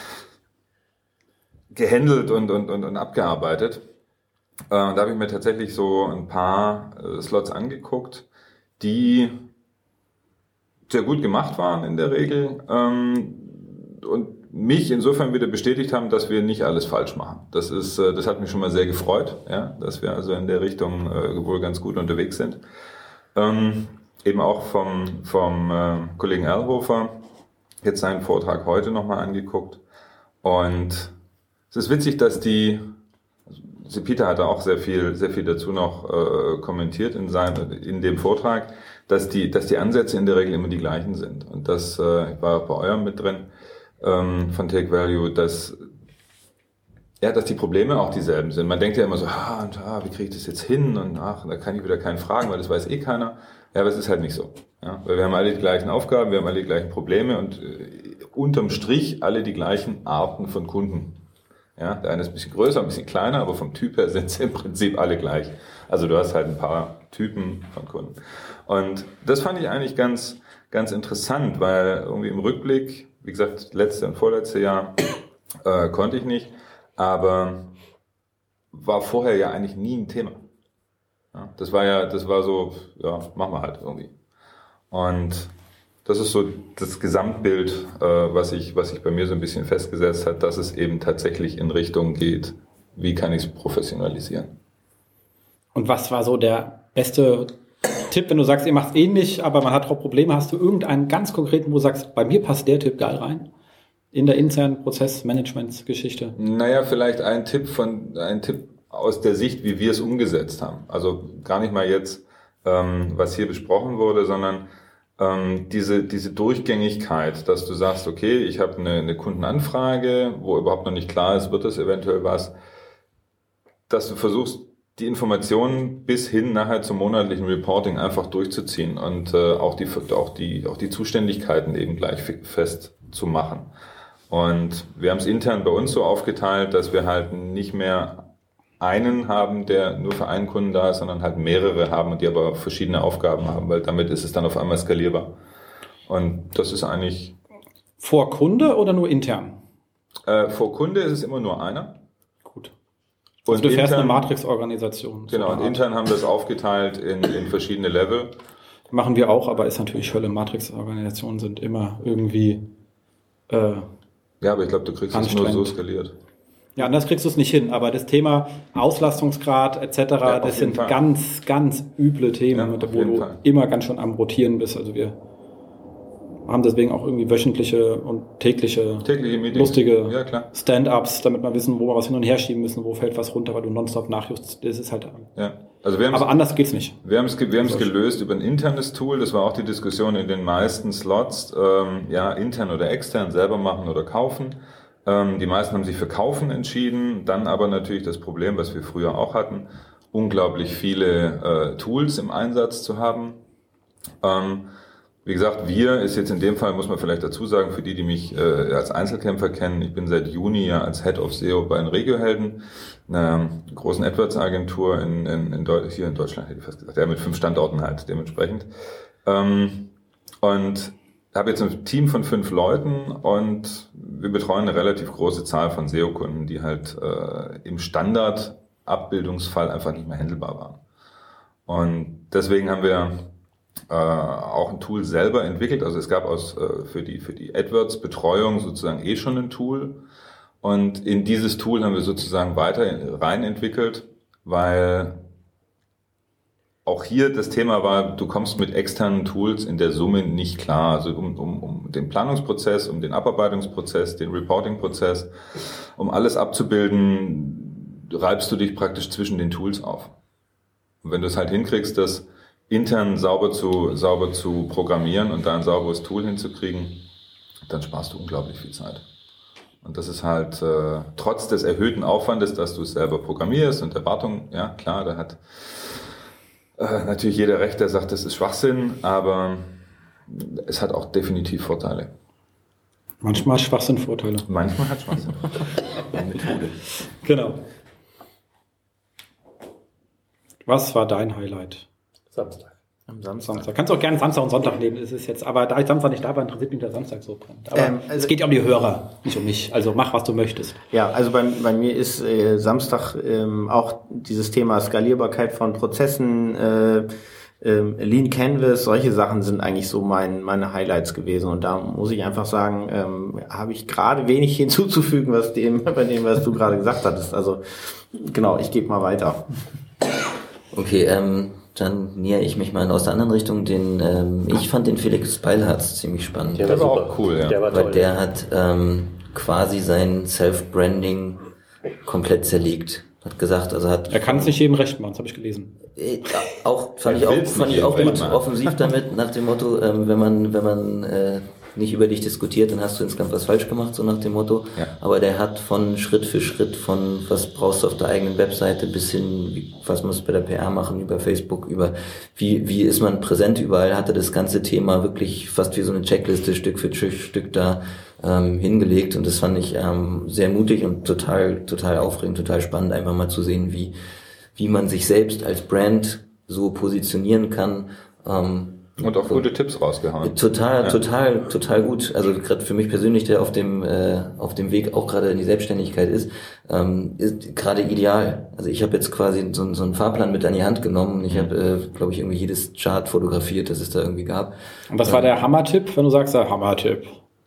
gehandelt und, und, und, und abgearbeitet. Äh, da habe ich mir tatsächlich so ein paar äh, Slots angeguckt, die sehr gut gemacht waren in der Regel ähm, und mich insofern wieder bestätigt haben, dass wir nicht alles falsch machen. Das ist, äh, das hat mich schon mal sehr gefreut, ja, dass wir also in der Richtung äh, wohl ganz gut unterwegs sind. Ähm, eben auch vom, vom äh, Kollegen Erlhofer jetzt seinen Vortrag heute nochmal angeguckt. Und es ist witzig, dass die, also Peter hat da auch sehr viel, sehr viel dazu noch äh, kommentiert in seinem, in dem Vortrag, dass die, dass die Ansätze in der Regel immer die gleichen sind. Und das äh, war bei eurem mit drin. Von Take Value, dass, ja, dass die Probleme auch dieselben sind. Man denkt ja immer so, ah, und, ah, wie kriege ich das jetzt hin? Und ach, da kann ich wieder keinen fragen, weil das weiß eh keiner. Ja, aber es ist halt nicht so. Ja, weil wir haben alle die gleichen Aufgaben, wir haben alle die gleichen Probleme und äh, unterm Strich alle die gleichen Arten von Kunden. Ja, der eine ist ein bisschen größer, ein bisschen kleiner, aber vom Typ her sind sie im Prinzip alle gleich. Also du hast halt ein paar Typen von Kunden. Und das fand ich eigentlich ganz, ganz interessant, weil irgendwie im Rückblick, wie gesagt, letzte und vorletzte Jahr äh, konnte ich nicht, aber war vorher ja eigentlich nie ein Thema. Ja, das war ja, das war so, ja, machen wir halt irgendwie. Und das ist so das Gesamtbild, äh, was ich, was sich bei mir so ein bisschen festgesetzt hat, dass es eben tatsächlich in Richtung geht, wie kann ich es professionalisieren. Und was war so der beste Tipp, wenn du sagst, ihr macht es ähnlich, aber man hat auch Probleme, hast du irgendeinen ganz konkreten, wo du sagst, bei mir passt der Tipp geil rein? In der internen Prozessmanagement-Geschichte? Naja, vielleicht ein Tipp von, ein Tipp aus der Sicht, wie wir es umgesetzt haben. Also gar nicht mal jetzt, ähm, was hier besprochen wurde, sondern ähm, diese, diese Durchgängigkeit, dass du sagst, okay, ich habe eine, eine Kundenanfrage, wo überhaupt noch nicht klar ist, wird das eventuell was, dass du versuchst, die Informationen bis hin nachher zum monatlichen Reporting einfach durchzuziehen und äh, auch die auch die auch die Zuständigkeiten eben gleich festzumachen. Und wir haben es intern bei uns so aufgeteilt, dass wir halt nicht mehr einen haben, der nur für einen Kunden da ist, sondern halt mehrere haben und die aber verschiedene Aufgaben haben, weil damit ist es dann auf einmal skalierbar. Und das ist eigentlich vor Kunde oder nur intern? Äh, vor Kunde ist es immer nur einer. Gut. Und also du fährst intern, eine Matrix-Organisation. Genau, und intern haben wir es aufgeteilt in, in verschiedene Level. Machen wir auch, aber ist natürlich Hölle. Matrix-Organisationen sind immer irgendwie äh, ja, aber ich glaube, du kriegst es nur so skaliert. Ja, anders kriegst du es nicht hin, aber das Thema Auslastungsgrad et cetera, ja, das sind Fall. ganz, ganz üble Themen, ja, wo du Fall. immer ganz schön am Rotieren bist. Also wir haben deswegen auch irgendwie wöchentliche und tägliche, tägliche Meetings. lustige ja, klar. Stand-ups, damit wir wissen, wo wir was hin und her schieben müssen, wo fällt was runter, weil du nonstop nachjustest. Das ist halt. Ja. Also wir aber anders geht's nicht. Wir haben es wir haben es gelöst über ein internes Tool. Das war auch die Diskussion in den meisten Slots. Ähm, ja, intern oder extern, selber machen oder kaufen. Ähm, die meisten haben sich für kaufen entschieden. Dann aber natürlich das Problem, was wir früher auch hatten, unglaublich viele äh, Tools im Einsatz zu haben. Ähm, Wie gesagt, wir ist jetzt in dem Fall, muss man vielleicht dazu sagen, für die, die mich äh, als Einzelkämpfer kennen, ich bin seit Juni ja als Head of S E O bei den Regiohelden, einer großen AdWords-Agentur in, in, in Deu- hier in Deutschland, hätte ich fast gesagt, ja, mit fünf Standorten halt dementsprechend. Ähm, und habe jetzt ein Team von fünf Leuten und wir betreuen eine relativ große Zahl von S E O-Kunden, die halt äh, im Standard-Abbildungsfall einfach nicht mehr handelbar waren. Und deswegen haben wir Äh, auch ein Tool selber entwickelt. Also es gab aus äh, für die für die AdWords-Betreuung sozusagen eh schon ein Tool. Und in dieses Tool haben wir sozusagen weiter rein entwickelt, weil auch hier das Thema war, du kommst mit externen Tools in der Summe nicht klar. Also um, um, um den Planungsprozess, um den Abarbeitungsprozess, den Reporting-Prozess, um alles abzubilden, reibst du dich praktisch zwischen den Tools auf. Und wenn du es halt hinkriegst, dass intern sauber zu, sauber zu programmieren und da ein sauberes Tool hinzukriegen, dann sparst du unglaublich viel Zeit. Und das ist halt äh, trotz des erhöhten Aufwandes, dass du es selber programmierst und Erwartungen, ja klar, da hat äh, natürlich jeder recht, der sagt, das ist Schwachsinn, aber es hat auch definitiv Vorteile. Manchmal hat Schwachsinn Vorteile. Manchmal hat Schwachsinn Vorteile. Genau. Was war dein Highlight? Samstag. Am Samstag. Samstag. Kannst auch gerne Samstag und Sonntag nehmen. Es ist jetzt, aber da ich Samstag nicht da war, interessiert mich der Samstag so brennend. Aber Ähm, also- es geht ja um die Hörer, nicht um mich. Also mach, was du möchtest. Ja, also bei, bei mir ist äh, Samstag ähm, auch dieses Thema Skalierbarkeit von Prozessen, äh, ähm, Lean Canvas, solche Sachen sind eigentlich so mein, meine Highlights gewesen. Und da muss ich einfach sagen, ähm, habe ich gerade wenig hinzuzufügen, was dem, bei dem, was du gerade gesagt hattest. Also genau, ich gebe mal weiter. Okay, ähm, dann nähere ich mich mal aus der anderen Richtung. Den, ähm, ich fand den Felix Beilharz ziemlich spannend. Der, Der war super. auch cool, ja. Der war Weil toll. der hat ähm, quasi sein Self-Branding komplett zerlegt. Hat gesagt, also hat Er kann es nicht jedem recht machen, das habe ich gelesen. Äh, auch fand Er ich auch will's fand nicht ich auch jedem gut recht machen. offensiv damit nach dem Motto, ähm, wenn man wenn man äh, nicht über dich diskutiert, dann hast du insgesamt was falsch gemacht, so nach dem Motto. Ja. Aber der hat von Schritt für Schritt, von was brauchst du auf der eigenen Webseite bis hin, wie, was musst du bei der P R machen, über Facebook, über wie wie ist man präsent überall, hat er das ganze Thema wirklich fast wie so eine Checkliste Stück für Stück da ähm, hingelegt, und das fand ich ähm, sehr mutig und total total aufregend, total spannend, einfach mal zu sehen, wie wie man sich selbst als Brand so positionieren kann. Ähm, Und auch gute Tipps rausgehauen. Total, Ja. total, total gut. Also gerade für mich persönlich, der auf dem äh, auf dem Weg auch gerade in die Selbstständigkeit ist, ähm, ist gerade ideal. Also ich habe jetzt quasi so, so einen Fahrplan mit an die Hand genommen. Ich habe, äh, glaube ich, irgendwie jedes Chart fotografiert, das es da irgendwie gab. Und was war der Hammertipp, wenn du sagst, der Hammertipp?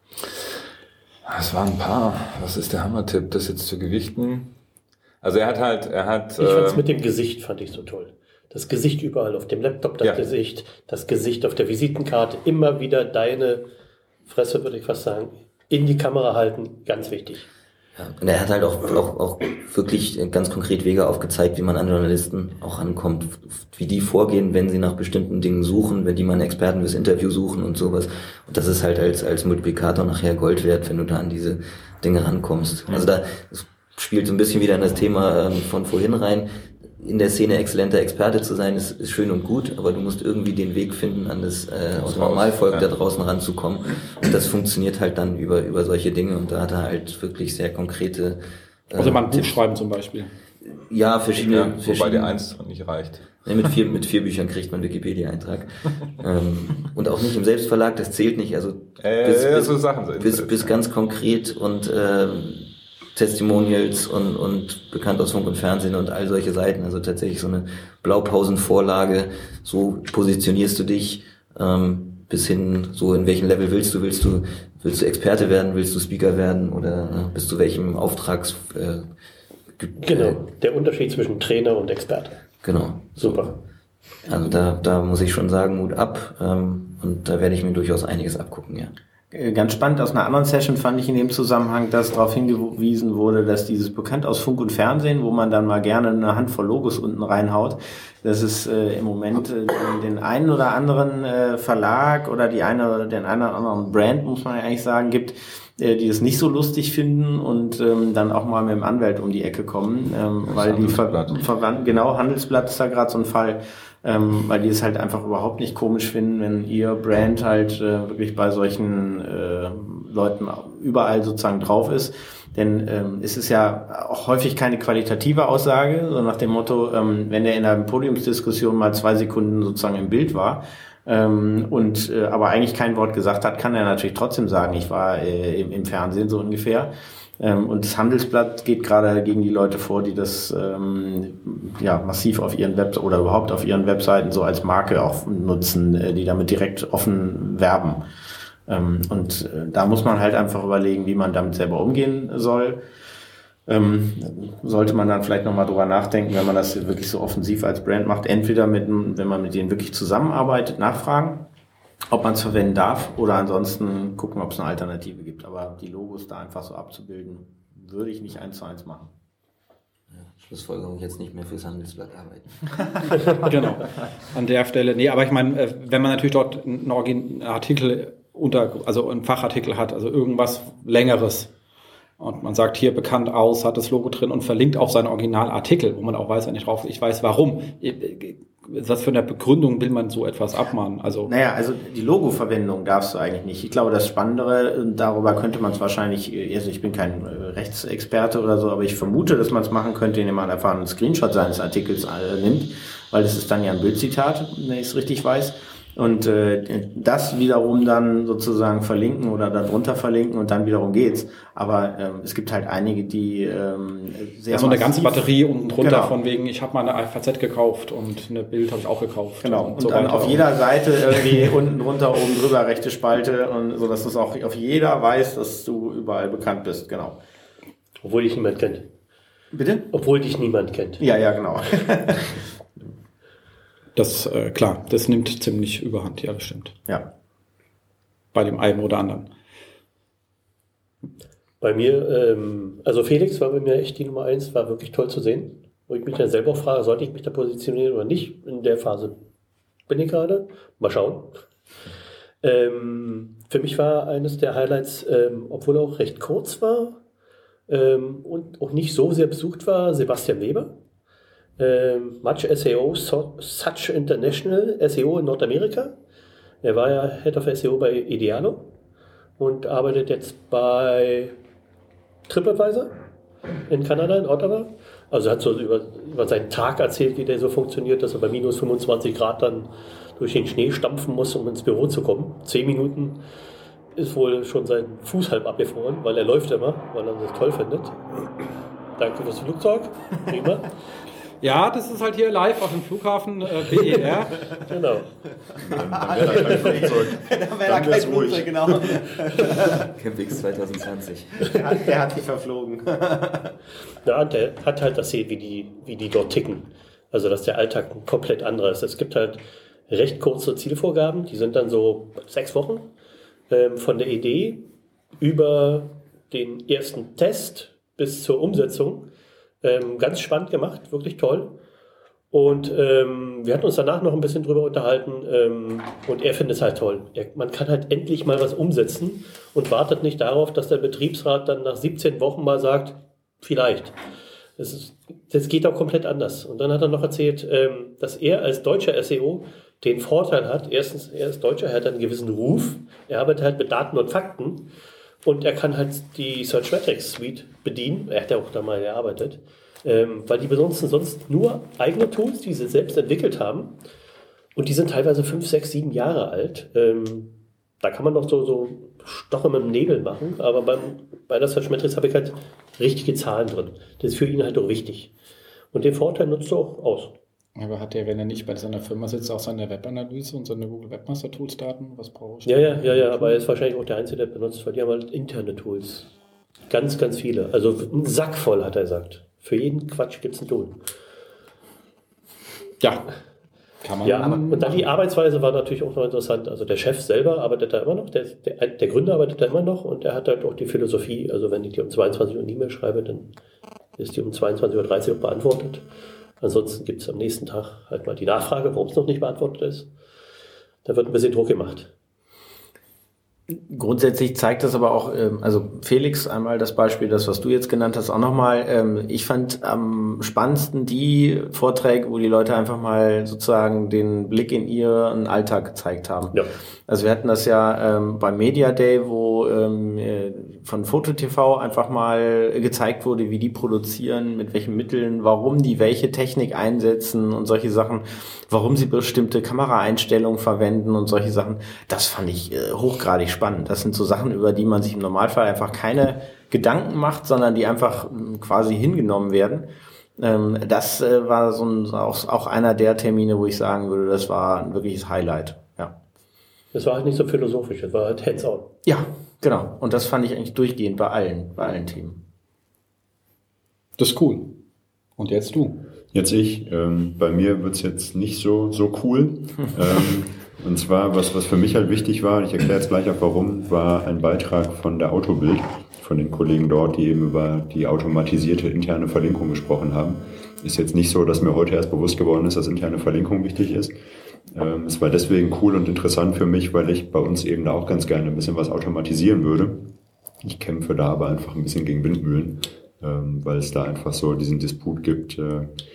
Es waren ein paar. Was ist der Hammertipp, das jetzt zu gewichten? Also er hat halt, er hat... Ich fand es ähm, mit dem Gesicht fand ich so toll. Das Gesicht überall auf dem Laptop, das Ja. Gesicht, das Gesicht auf der Visitenkarte, immer wieder deine Fresse, würde ich fast sagen, in die Kamera halten, ganz wichtig. Ja, und er hat halt auch, auch, auch wirklich ganz konkret Wege aufgezeigt, wie man an Journalisten auch ankommt, wie die vorgehen, wenn sie nach bestimmten Dingen suchen, wenn die mal einen Experten fürs Interview suchen und sowas. Und das ist halt als, als Multiplikator nachher Gold wert, wenn du da an diese Dinge rankommst. Also da das spielt so ein bisschen wieder in das Thema ähm, von vorhin rein. In der Szene exzellenter Experte zu sein, ist, ist schön und gut, aber du musst irgendwie den Weg finden, an das äh, aus dem Normalvolk ja. da draußen ranzukommen. Und das funktioniert halt dann über über solche Dinge, und da hat er halt wirklich sehr konkrete äh, Also mal ein Buch Tipps. schreiben zum Beispiel. Ja, verschiedene, ja, wobei verschiedene der eins nicht reicht. Nee, mit vier, mit vier Büchern kriegt man Wikipedia-Eintrag. ähm, und auch nicht im Selbstverlag, das zählt nicht. Also Äh, bis, ja, bis, so Sachen sind bis, das, bis ja. ganz konkret und ähm, Testimonials und, und bekannt aus Funk und Fernsehen und all solche Seiten. Also tatsächlich so eine Blaupausenvorlage. So positionierst du dich ähm, bis hin, so in welchem Level willst du, willst du, willst du Experte werden, willst du Speaker werden oder äh, bis zu welchem Auftrags äh, ge- Genau, der Unterschied zwischen Trainer und Experte. Genau. Super. Also da, da muss ich schon sagen, Mut ab. Ähm, und da werde ich mir durchaus einiges abgucken, ja. Ganz spannend, aus einer anderen Session fand ich in dem Zusammenhang, dass darauf hingewiesen wurde, dass dieses bekannt aus Funk und Fernsehen, wo man dann mal gerne eine Handvoll Logos unten reinhaut, dass es äh, im Moment äh, den einen oder anderen äh, Verlag oder die eine oder den einen oder anderen Brand, muss man ja eigentlich sagen, gibt, äh, die es nicht so lustig finden und ähm, dann auch mal mit dem Anwalt um die Ecke kommen, ähm, weil die Ver Handelsblatt. Verwandten, genau, Handelsblatt ist da gerade so ein Fall, ähm, weil die es halt einfach überhaupt nicht komisch finden, wenn ihr Brand halt äh, wirklich bei solchen äh, Leuten überall sozusagen drauf ist. Denn ähm, es ist ja auch häufig keine qualitative Aussage, so nach dem Motto, ähm, wenn der in einer Podiumsdiskussion mal zwei Sekunden sozusagen im Bild war, ähm, und äh, aber eigentlich kein Wort gesagt hat, kann er natürlich trotzdem sagen, ich war äh, im, im Fernsehen so ungefähr. Ähm, und das Handelsblatt geht gerade gegen die Leute vor, die das ähm, ja massiv auf ihren Web oder überhaupt auf ihren Webseiten so als Marke auch nutzen, äh, die damit direkt offen werben. Ähm, und äh, da muss man halt einfach überlegen, wie man damit selber umgehen soll. Ähm, sollte man dann vielleicht nochmal drüber nachdenken, wenn man das wirklich so offensiv als Brand macht, entweder mit, wenn man mit denen wirklich zusammenarbeitet, nachfragen, ob man es verwenden darf, oder ansonsten gucken, ob es eine Alternative gibt. Aber die Logos da einfach so abzubilden, würde ich nicht eins zu eins machen. Schlussfolgerung, jetzt nicht mehr fürs Handelsblatt arbeiten. Genau. An der Stelle. Nee, aber ich meine, äh, wenn man natürlich dort einen Origin- Artikel unter, also einen Fachartikel hat, also irgendwas Längeres, und man sagt hier bekannt aus, hat das Logo drin und verlinkt auf seinen Originalartikel, wo man auch weiß, wenn ich drauf, ich weiß warum. was für eine Begründung will man so etwas abmahnen? Also, naja, also die Logo-Verwendung darfst du eigentlich nicht. Ich glaube, das Spannendere, darüber könnte man es wahrscheinlich, also ich bin kein Rechtsexperte oder so, aber ich vermute, dass man es machen könnte, indem man einfach einen Screenshot seines Artikels äh, nimmt, weil das ist dann ja ein Bildzitat, wenn ich es richtig weiß. Und äh, das wiederum dann sozusagen verlinken oder darunter verlinken und dann wiederum geht's. Aber ähm, es gibt halt einige, die ähm, sehr ja, so eine ganze Batterie unten drunter genau. von wegen, ich habe mal eine F A Z gekauft und eine Bild habe ich auch gekauft. Genau. Und, und so dann weiter. auf jeder Seite irgendwie unten drunter, oben drüber, rechte Spalte und so, dass das auch auf jeder weiß, dass du überall bekannt bist. Genau. Obwohl dich niemand kennt. Bitte? Obwohl dich niemand kennt. Ja, ja, genau. Das, äh, klar, das nimmt ziemlich überhand, ja, das stimmt. Ja. Bei dem einen oder anderen. Bei mir, ähm, also Felix war bei mir echt die Nummer eins, war wirklich toll zu sehen. Wo ich mich dann selber frage, sollte ich mich da positionieren oder nicht? In der Phase bin ich gerade. Mal schauen. Ähm, für mich war eines der Highlights, ähm, obwohl er auch recht kurz war ähm, und auch nicht so sehr besucht war, Sebastian Weber. Ähm, Much S E O, so, Such International S E O in Nordamerika. Er war ja Head of S E O bei Idealo und arbeitet jetzt bei TripAdvisor in Kanada, in Ottawa. Also hat so über, über seinen Tag erzählt, wie der so funktioniert, dass er bei minus fünfundzwanzig Grad dann durch den Schnee stampfen muss, um ins Büro zu kommen. Zehn Minuten ist wohl schon sein Fuß halb abgefroren, weil er läuft immer, weil er das toll findet. Danke fürs Flugzeug. Prima. Ja, das ist halt hier live auf dem Flughafen äh, B E R. Genau. Dann, dann wäre da kein Flugzeug. Da wäre da kein Flugzeug, genau. Campix zwanzig zwanzig. Der hat, der hat sich verflogen. Ja, der hat halt erzählt, wie die, wie die dort ticken. Also, dass der Alltag ein komplett anderer ist. Es gibt halt recht kurze Zielvorgaben, die sind dann so sechs Wochen ähm, von der Idee über den ersten Test bis zur Umsetzung. Ähm, ganz spannend gemacht, wirklich toll. Und ähm, wir hatten uns danach noch ein bisschen drüber unterhalten ähm, und er findet es halt toll. Er, man kann halt endlich mal was umsetzen und wartet nicht darauf, dass der Betriebsrat dann nach siebzehn Wochen mal sagt, vielleicht. Das, ist, das geht auch komplett anders. Und dann hat er noch erzählt, ähm, dass er als deutscher S E O den Vorteil hat, erstens, er ist Deutscher, er hat einen gewissen Ruf, er arbeitet halt mit Daten und Fakten. Und er kann halt die Searchmetrics Suite bedienen. Er hat ja auch da mal gearbeitet. Ähm, weil die benutzen sonst nur eigene Tools, die sie selbst entwickelt haben. Und die sind teilweise fünf, sechs, sieben Jahre alt. Ähm, da kann man noch so, so Stoche mit dem Nebel machen. Aber beim, bei der Searchmetrics habe ich halt richtige Zahlen drin. Das ist für ihn halt auch wichtig. Und den Vorteil nutzt er auch aus. Aber hat er, wenn er nicht bei seiner Firma sitzt, auch seine Webanalyse und seine Google Webmaster Tools Daten? Was brauche ich? Ja, ja, ja, ja, aber er ist wahrscheinlich auch der Einzige, der benutzt, weil die haben halt interne Tools. Ganz, ganz viele. Also ein Sack voll, hat er gesagt. Für jeden Quatsch gibt es ein Tool. Ja. Kann man ja, und dann die Arbeitsweise war natürlich auch noch interessant. Also der Chef selber arbeitet da immer noch, der, der, der Gründer arbeitet da immer noch und er hat halt auch die Philosophie, also wenn ich dir um zweiundzwanzig Uhr eine E-Mail schreibe, dann ist die um zweiundzwanzig Uhr dreißig auch beantwortet. Ansonsten gibt es am nächsten Tag halt mal die Nachfrage, warum es noch nicht beantwortet ist. Da wird ein bisschen Druck gemacht. Grundsätzlich zeigt das aber auch, also Felix, einmal das Beispiel, das, was du jetzt genannt hast, auch nochmal. Ich fand am spannendsten die Vorträge, wo die Leute einfach mal sozusagen den Blick in ihren Alltag gezeigt haben. Ja. Also wir hatten das ja ähm, beim Media Day, wo ähm, von FotoTV einfach mal gezeigt wurde, wie die produzieren, mit welchen Mitteln, warum die welche Technik einsetzen und solche Sachen, warum sie bestimmte Kameraeinstellungen verwenden und solche Sachen. Das fand ich äh, hochgradig spannend. Das sind so Sachen, über die man sich im Normalfall einfach keine Gedanken macht, sondern die einfach ähm, quasi hingenommen werden. Ähm, das äh, war so ein, auch, auch einer der Termine, wo ich sagen würde, das war ein wirkliches Highlight. Ja. Das war halt nicht so philosophisch, das war halt hands-on. Ja, genau. Und das fand ich eigentlich durchgehend bei allen, bei allen Themen. Das ist cool. Und jetzt du. Jetzt ich. Ähm, bei mir wird's jetzt nicht so, so cool. ähm, und zwar, was, was für mich halt wichtig war, ich erkläre jetzt gleich auch warum, war ein Beitrag von der Autobild, von den Kollegen dort, die eben über die automatisierte interne Verlinkung gesprochen haben. Ist jetzt nicht so, dass mir heute erst bewusst geworden ist, dass interne Verlinkung wichtig ist. Ähm, es war deswegen cool und interessant für mich, weil ich bei uns eben da auch ganz gerne ein bisschen was automatisieren würde. Ich kämpfe da aber einfach ein bisschen gegen Windmühlen, ähm, weil es da einfach so diesen Disput gibt, äh,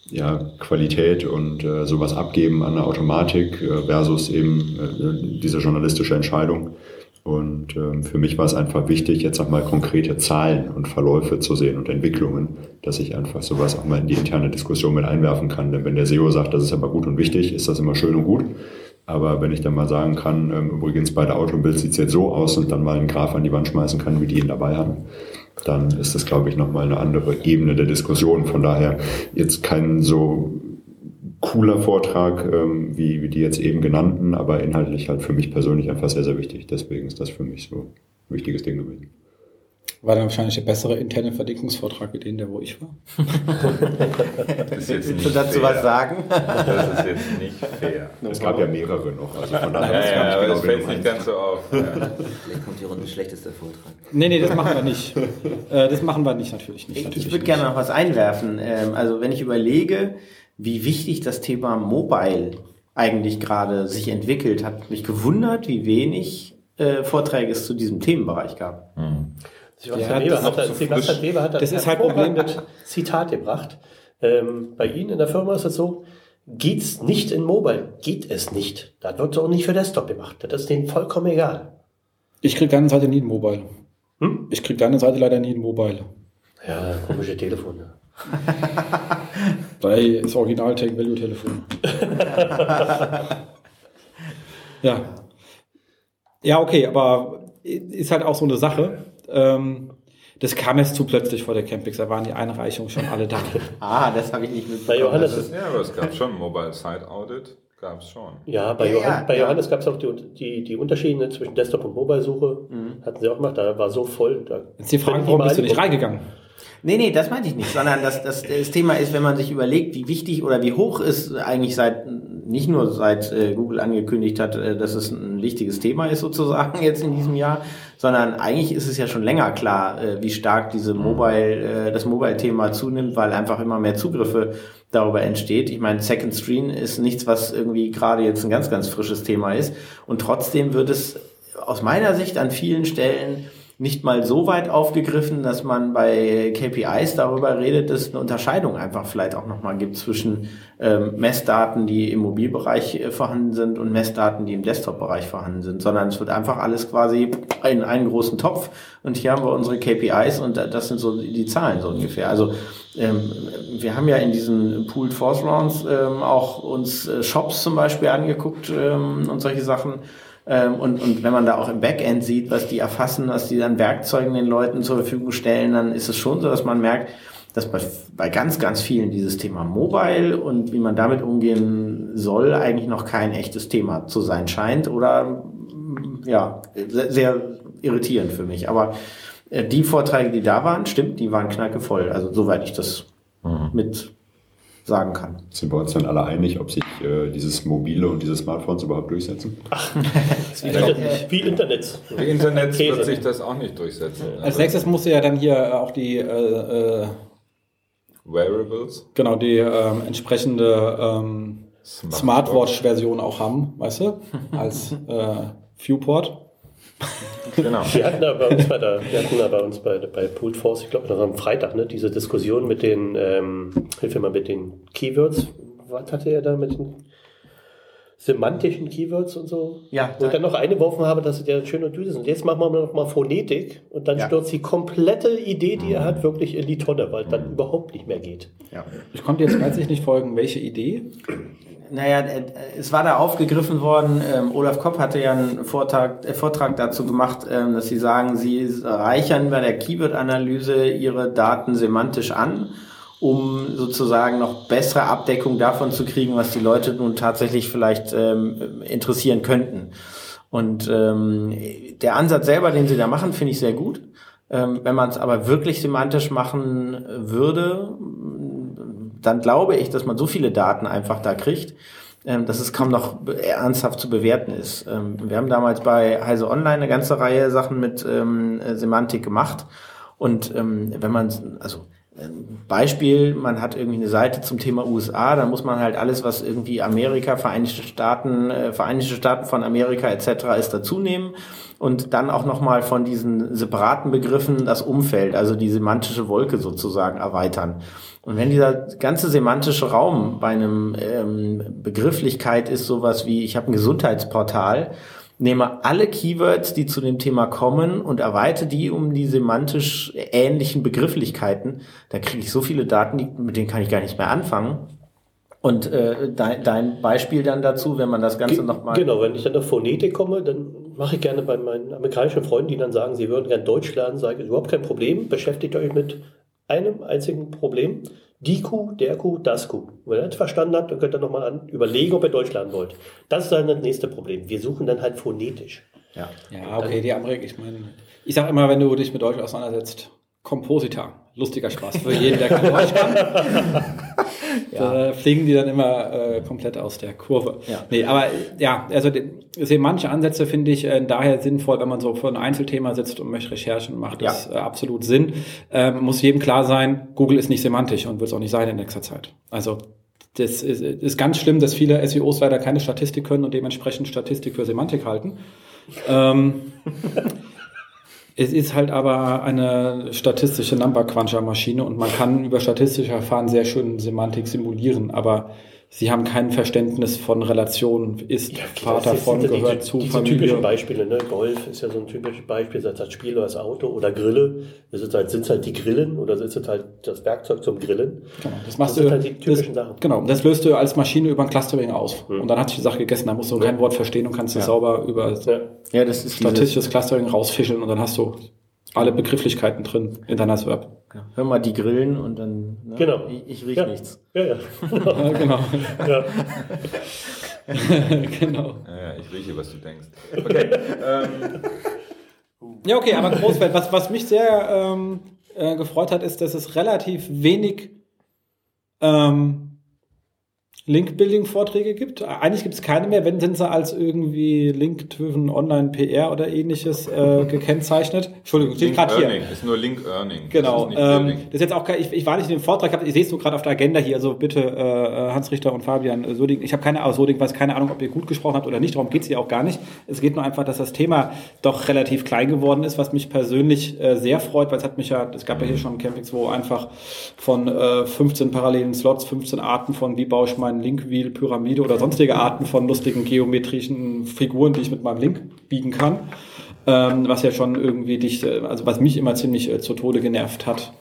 ja, Qualität und äh, sowas abgeben an eine Automatik äh, versus eben äh, diese journalistische Entscheidung. Und ähm, für mich war es einfach wichtig, jetzt auch mal konkrete Zahlen und Verläufe zu sehen und Entwicklungen, dass ich einfach sowas auch mal in die interne Diskussion mit einwerfen kann. Denn wenn der S E O sagt, das ist aber gut und wichtig, ist das immer schön und gut. Aber wenn ich dann mal sagen kann, ähm, übrigens bei der Autobild sieht es jetzt so aus und dann mal einen Graph an die Wand schmeißen kann, wie die ihn dabei hatten, dann ist das, glaube ich, nochmal eine andere Ebene der Diskussion. Von daher jetzt kein so cooler Vortrag, ähm, wie, wie die jetzt eben genannten, aber inhaltlich halt für mich persönlich einfach sehr, sehr wichtig. Deswegen ist das für mich so ein wichtiges Ding gewesen. War dann wahrscheinlich der bessere interne Verdickungsvortrag wie den, der wo ich war. Das ist jetzt Willst nicht du dazu fair. was sagen? Das ist jetzt nicht fair. Es gab ja mehrere noch. Also von Ja, daher ja, aber das genau, fällt nicht ganz so auf. Ja. Vielleicht kommt die Runde schlechtester Vortrag. Nee, nee, das machen wir nicht. Äh, das machen wir nicht, natürlich nicht. Ich, Natürlich ich würde nicht. gerne noch was einwerfen. Ähm, also wenn ich überlege, wie wichtig das Thema Mobile eigentlich gerade sich entwickelt, hat mich gewundert, wie wenig äh, Vorträge es zu diesem Themenbereich gab. Sebastian Ja, Weber das hat, ist da- Sebastian Weber hat das ist halt Problem. hervorragendes Zitat gebracht. Ähm, bei Ihnen in der Firma ist es so, geht's nicht in Mobile, geht es nicht. Das wird auch nicht für Desktop gemacht. Das ist denen vollkommen egal. Ich krieg deine Seite nie ein Mobile. Hm? Ich krieg deine Seite leider nie ein Mobile. Ja, komische Telefone. Bei das Original Take Value Telefon. Ja. Ja, okay, aber ist halt auch so eine Sache. Ähm, das kam jetzt zu plötzlich vor der Campix, da waren die Einreichungen schon alle da. Ah, das habe ich nicht Bei mitbekommen. Johannes Das ist, Ja, aber es gab schon Mobile Site Audit, gab es schon. ja, bei, Ja, Johann, ja, bei ja. Johannes gab es auch die, die, die Unterschiede zwischen Desktop- und Mobile-Suche. Hatten sie auch gemacht, da war so voll. Da Jetzt die Frage, können warum mal bist du nicht angucken. reingegangen? Nee, nee, das meinte ich nicht, sondern das, das, das Thema ist, wenn man sich überlegt, wie wichtig oder wie hoch ist eigentlich seit, nicht nur seit äh, Google angekündigt hat, äh, dass es ein wichtiges Thema ist sozusagen jetzt in diesem Jahr, sondern eigentlich ist es ja schon länger klar, äh, wie stark diese Mobile, äh, das Mobile-Thema zunimmt, weil einfach immer mehr Zugriffe darüber entsteht. Ich meine, Second Screen ist nichts, was irgendwie gerade jetzt ein ganz, ganz frisches Thema ist und trotzdem wird es aus meiner Sicht an vielen Stellen nicht mal so weit aufgegriffen, dass man bei K P Is darüber redet, dass es eine Unterscheidung einfach vielleicht auch nochmal gibt zwischen ähm, Messdaten, die im Mobilbereich äh, vorhanden sind und Messdaten, die im Desktop-Bereich vorhanden sind, sondern es wird einfach alles quasi in einen großen Topf und hier haben wir unsere K P Is und das sind so die Zahlen so ungefähr. Also ähm, wir haben ja in diesen Pooled Force Rounds ähm, auch uns äh, Shops zum Beispiel angeguckt ähm, und solche Sachen. Und, und wenn man da auch im Backend sieht, was die erfassen, was die an Werkzeugen den Leuten zur Verfügung stellen, dann ist es schon so, dass man merkt, dass bei, bei ganz, ganz vielen dieses Thema Mobile und wie man damit umgehen soll, eigentlich noch kein echtes Thema zu sein scheint oder ja, sehr, sehr irritierend für mich. Aber die Vorträge, die da waren, stimmt, die waren knackevoll. Also soweit ich das mhm. mit sagen kann. Sind wir uns dann alle einig, ob sich äh, dieses Mobile und diese Smartphones überhaupt durchsetzen? Ach, wie, Internet, wie Internet. Wie Internet Käse. wird sich das auch nicht durchsetzen. Als also, nächstes musst du ja dann hier auch die äh, äh, Wearables? Genau, die ähm, entsprechende ähm, Smartwatch-Version auch haben, weißt du? Als äh, Viewport. Genau. Wir hatten da bei uns bei der, wir hatten da bei uns bei, bei Pooled Force, ich glaube, das war am Freitag, ne, diese Diskussion mit den, ähm, hilf mir mal mit den Keywords. Was hatte er da mit den semantischen Keywords und so? Ja. Und dann noch eingeworfen habe, dass es ja schön und düse sind. Jetzt machen wir noch mal Phonetik und dann ja. stürzt die komplette Idee, die er hat, wirklich in die Tonne, weil es dann überhaupt nicht mehr geht. Ja. Ich konnte jetzt ganz nicht folgen, welche Idee? Naja, es war da aufgegriffen worden, ähm, Olaf Kopp hatte ja einen Vortrag, äh, Vortrag dazu gemacht, ähm, dass sie sagen, sie reichern bei der Keyword-Analyse ihre Daten semantisch an, um sozusagen noch bessere Abdeckung davon zu kriegen, was die Leute nun tatsächlich vielleicht ähm, interessieren könnten. Und ähm, der Ansatz selber, den sie da machen, finde ich sehr gut. Ähm, wenn man es aber wirklich semantisch machen würde, dann glaube ich, dass man so viele Daten einfach da kriegt, ähm, dass es kaum noch ernsthaft zu bewerten ist. Ähm, wir haben damals bei Heise Online eine ganze Reihe Sachen mit ähm, Semantik gemacht und ähm, wenn man, also Beispiel, man hat irgendwie eine Seite zum Thema U S A, dann muss man halt alles, was irgendwie Amerika, Vereinigte Staaten, äh, Vereinigte Staaten von Amerika et cetera ist, dazu nehmen und dann auch nochmal von diesen separaten Begriffen das Umfeld, also die semantische Wolke sozusagen erweitern. Und wenn dieser ganze semantische Raum bei einem ähm, Begrifflichkeit ist sowas wie, ich habe ein Gesundheitsportal, nehme alle Keywords, die zu dem Thema kommen und erweitere die um die semantisch ähnlichen Begrifflichkeiten, da kriege ich so viele Daten, die, mit denen kann ich gar nicht mehr anfangen. Und äh, dein, dein Beispiel dann dazu, wenn man das Ganze Ge- nochmal... Genau, wenn ich dann auf Phonetik komme, dann mache ich gerne bei meinen amerikanischen Freunden, die dann sagen, sie würden gerne Deutsch lernen, sage ich, überhaupt kein Problem, beschäftigt euch mit einem einzigen Problem. Die Kuh, der Kuh, das Kuh. Wenn ihr das verstanden habt, dann könnt ihr nochmal an überlegen, ob ihr Deutsch lernen wollt. Das ist dann das nächste Problem. Wir suchen dann halt phonetisch. Ja, Ja, okay, die Amerikaner, ich meine, ich sag immer, wenn du dich mit Deutsch auseinandersetzt, Kompositor, lustiger Spaß für jeden, der kein Deutsch kann. Da fliegen die dann immer äh, komplett aus der Kurve. Ja. Nee, aber ja, also die, semantische Ansätze finde ich äh, daher sinnvoll, wenn man so für ein Einzelthema sitzt und möchte Recherchen, macht das Ja. äh, absolut Sinn. Ähm, muss jedem klar sein, Google ist nicht semantisch und wird es auch nicht sein in nächster Zeit. Also das ist, ist ganz schlimm, dass viele S E Os leider keine Statistik können und dementsprechend Statistik für Semantik halten. ähm, Es ist halt aber eine statistische Number-Cruncher-Maschine und man kann über statistische Verfahren sehr schön Semantik simulieren, aber sie haben kein Verständnis von Relationen, ist Vater Das von, sind die- gehört zu Diese Familie. typischen Beispiele, ne? Golf ist ja so ein typisches Beispiel, sei es das Spiel oder das Auto oder Grille. Das ist halt, sind es halt die Grillen oder ist es halt das Werkzeug zum Grillen. Genau, das machst Das sind du, halt die typischen das, Sachen. Genau, das löst du als Maschine über ein Clustering aus. Hm. Und dann hat sich die Sache gegessen, da musst du kein Wort verstehen und kannst es Ja. sauber über Ja. ja, das ist dieses, statistisches Clustering rausfischeln und dann hast du alle Begrifflichkeiten drin in deiner S E R P. hör mal die Grillen und dann, ne? Genau. ich, ich riech Ja. nichts. Ja, ja. Ja, genau. ja. genau. Ja, ja, ich rieche, was du denkst. Okay, ähm, Ja, okay, aber Großfeld, was, was mich sehr ähm, äh, gefreut hat, ist, dass es relativ wenig ähm, Link-Building-Vorträge gibt. Eigentlich gibt es keine mehr, wenn sind sie als irgendwie Link-driven Online-P R oder ähnliches äh, gekennzeichnet. Entschuldigung, steht Link gerade hier. Earning ist nur Link Earning. Genau, Das ist nicht ähm, Building. das ist jetzt auch kein, ich, ich war nicht in dem Vortrag, ich, ich sehe es nur gerade auf der Agenda hier, also bitte äh, Hans Richter und Fabian äh, Soding, ich habe keine Ahnung, Soding, weiß keine Ahnung, ob ihr gut gesprochen habt oder nicht, darum geht's hier auch gar nicht. Es geht nur einfach, dass das Thema doch relativ klein geworden ist, was mich persönlich äh, sehr freut, weil es hat mich ja, es gab ja hier schon Campings, wo einfach von äh, fünfzehn parallelen Slots, fünfzehn Arten von, wie baue ich meinen Link-Wheel, Pyramide oder sonstige Arten von lustigen geometrischen Figuren, die ich mit meinem Link biegen kann. Ähm, was ja schon irgendwie dich, äh, also was mich immer ziemlich äh, zu Tode genervt hat.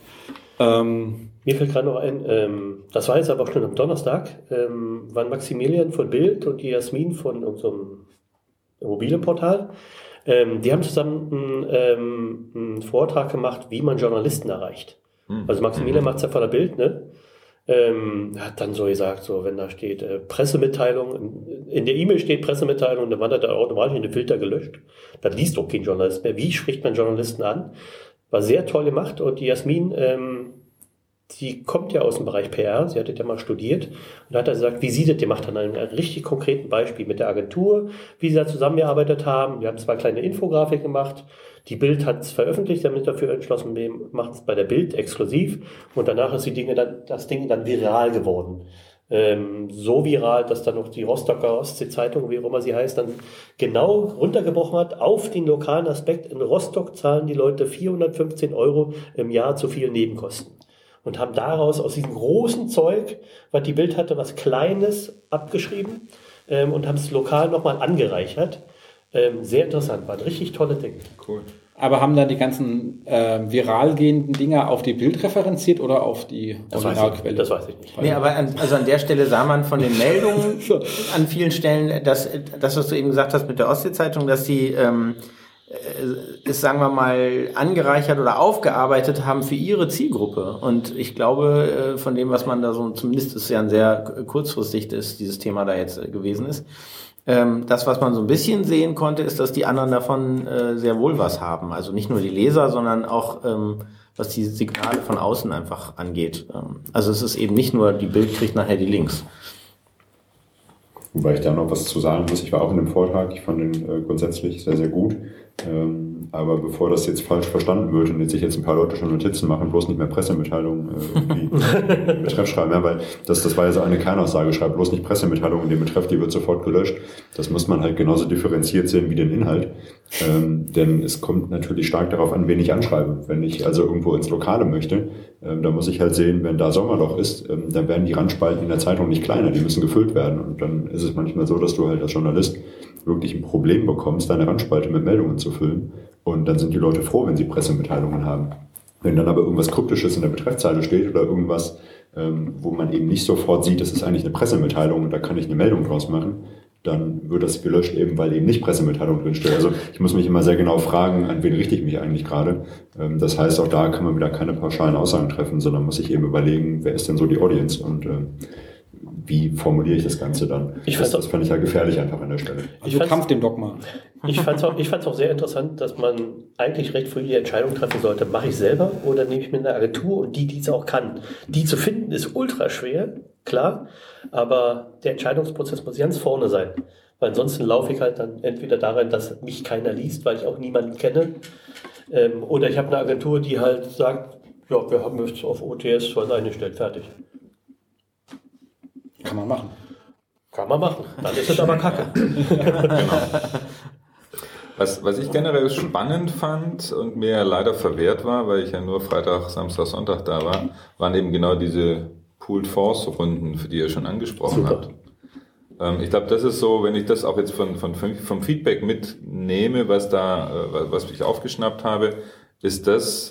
Ähm, Mir fällt gerade noch ein, ähm, das war jetzt aber auch schon am Donnerstag, ähm, waren Maximilian von Bild und die Jasmin von unserem Immobilienportal. Ähm, die haben zusammen einen, ähm, einen Vortrag gemacht, wie man Journalisten erreicht. Also Maximilian macht es ja von der Bild, ne? Ähm, hat dann so gesagt, so wenn da steht äh, Pressemitteilung, in, in der E-Mail steht Pressemitteilung, dann wandert er automatisch in den Filter gelöscht. Dann liest doch kein Journalist mehr. Wie spricht man Journalisten an? War sehr toll gemacht und die Jasmin, ähm, die kommt ja aus dem Bereich P R, sie hat das ja mal studiert und hat dann gesagt, wie sie das gemacht hat, an einem richtig konkreten Beispiel mit der Agentur, wie sie da zusammengearbeitet haben. Wir haben zwei kleine Infografiken gemacht. Die Bild hat es veröffentlicht, damit dafür entschlossen, wir machen es bei der Bild exklusiv und danach ist die Dinge dann, das Ding dann viral geworden. Ähm, so viral, dass dann noch die Rostocker Ostsee-Zeitung, wie auch immer sie heißt, dann genau runtergebrochen hat auf den lokalen Aspekt. In Rostock zahlen die Leute vierhundertfünfzehn Euro im Jahr zu viel Nebenkosten. Und haben daraus aus diesem großen Zeug, was die Bild hatte, was Kleines abgeschrieben ähm, und haben es lokal nochmal angereichert. Ähm, sehr interessant, war ein richtig tolle Ding. Cool. aber haben dann die ganzen äh, viral gehenden Dinger auf die Bild referenziert oder auf die Das weiß, ich, Originalquelle? das weiß ich nicht. Nee, aber an, also an der Stelle sah man von den Meldungen an vielen Stellen, dass das, was du eben gesagt hast mit der Ostsee-Zeitung, dass sie ähm, es, sagen wir mal, angereichert oder aufgearbeitet haben für ihre Zielgruppe. Und ich glaube, von dem, was man da so, zumindest ist ja ein sehr kurzfristig ist, dieses Thema da jetzt gewesen ist, das, was man so ein bisschen sehen konnte, ist, dass die anderen davon sehr wohl was haben. Also nicht nur die Leser, sondern auch, was die Signale von außen einfach angeht. Also es ist eben nicht nur, die Bild kriegt nachher die Links. Wobei ich da noch was zu sagen muss. Ich war auch in dem Vortrag, ich fand den äh, grundsätzlich sehr, sehr gut. Ähm, aber bevor das jetzt falsch verstanden wird und jetzt sich jetzt ein paar Leute schon Notizen machen, bloß nicht mehr Pressemitteilungen äh, irgendwie im Betreff schreiben, ja, weil das, das war ja so eine Kernaussage, schreibt bloß nicht Pressemitteilungen in dem Betreff, die wird sofort gelöscht. Das muss man halt genauso differenziert sehen wie den Inhalt. Ähm, denn es kommt natürlich stark darauf an, wen ich anschreibe. Wenn ich also irgendwo ins Lokale möchte, ähm, da muss ich halt sehen, wenn da Sommerloch ist, ähm, dann werden die Randspalten in der Zeitung nicht kleiner, die müssen gefüllt werden. Und dann ist es manchmal so, dass du halt als Journalist wirklich ein Problem bekommst, deine Randspalte mit Meldungen zu füllen. Und dann sind die Leute froh, wenn sie Pressemitteilungen haben. Wenn dann aber irgendwas Kryptisches in der Betreffzeile steht oder irgendwas, ähm, wo man eben nicht sofort sieht, das ist eigentlich eine Pressemitteilung und da kann ich eine Meldung draus machen, dann wird das gelöscht eben, weil eben nicht Pressemitteilung drinsteht. Also ich muss mich immer sehr genau fragen, an wen richte ich mich eigentlich gerade. Ähm, das heißt, auch da kann man wieder keine pauschalen Aussagen treffen, sondern muss sich eben überlegen, wer ist denn so die Audience und ähm, wie formuliere ich das Ganze dann? Ich das, das fand ich ja gefährlich einfach an der Stelle. Also Kampf dem Dogma. Ich fand es auch, ich fand's auch sehr interessant, dass man eigentlich recht früh die Entscheidung treffen sollte, mache ich selber oder nehme ich mir eine Agentur und die, die es auch kann. Die zu finden ist ultra schwer, klar, aber der Entscheidungsprozess muss ganz vorne sein. Weil ansonsten laufe ich halt dann entweder daran, dass mich keiner liest, weil ich auch niemanden kenne, ähm, oder ich habe eine Agentur, die halt sagt, ja, wir haben jetzt auf O T S schon eingestellt, fertig. Kann man machen. Kann man machen. Dann ist es aber kacke. Genau. Was, was ich generell spannend fand und mir leider verwehrt war, weil ich ja nur Freitag, Samstag, Sonntag da war, waren eben genau diese Pooled Force Runden, für die ihr schon angesprochen Super. habt. Ähm, ich glaube, das ist so, wenn ich das auch jetzt von, von, vom Feedback mitnehme, was da, äh, was ich aufgeschnappt habe, ist das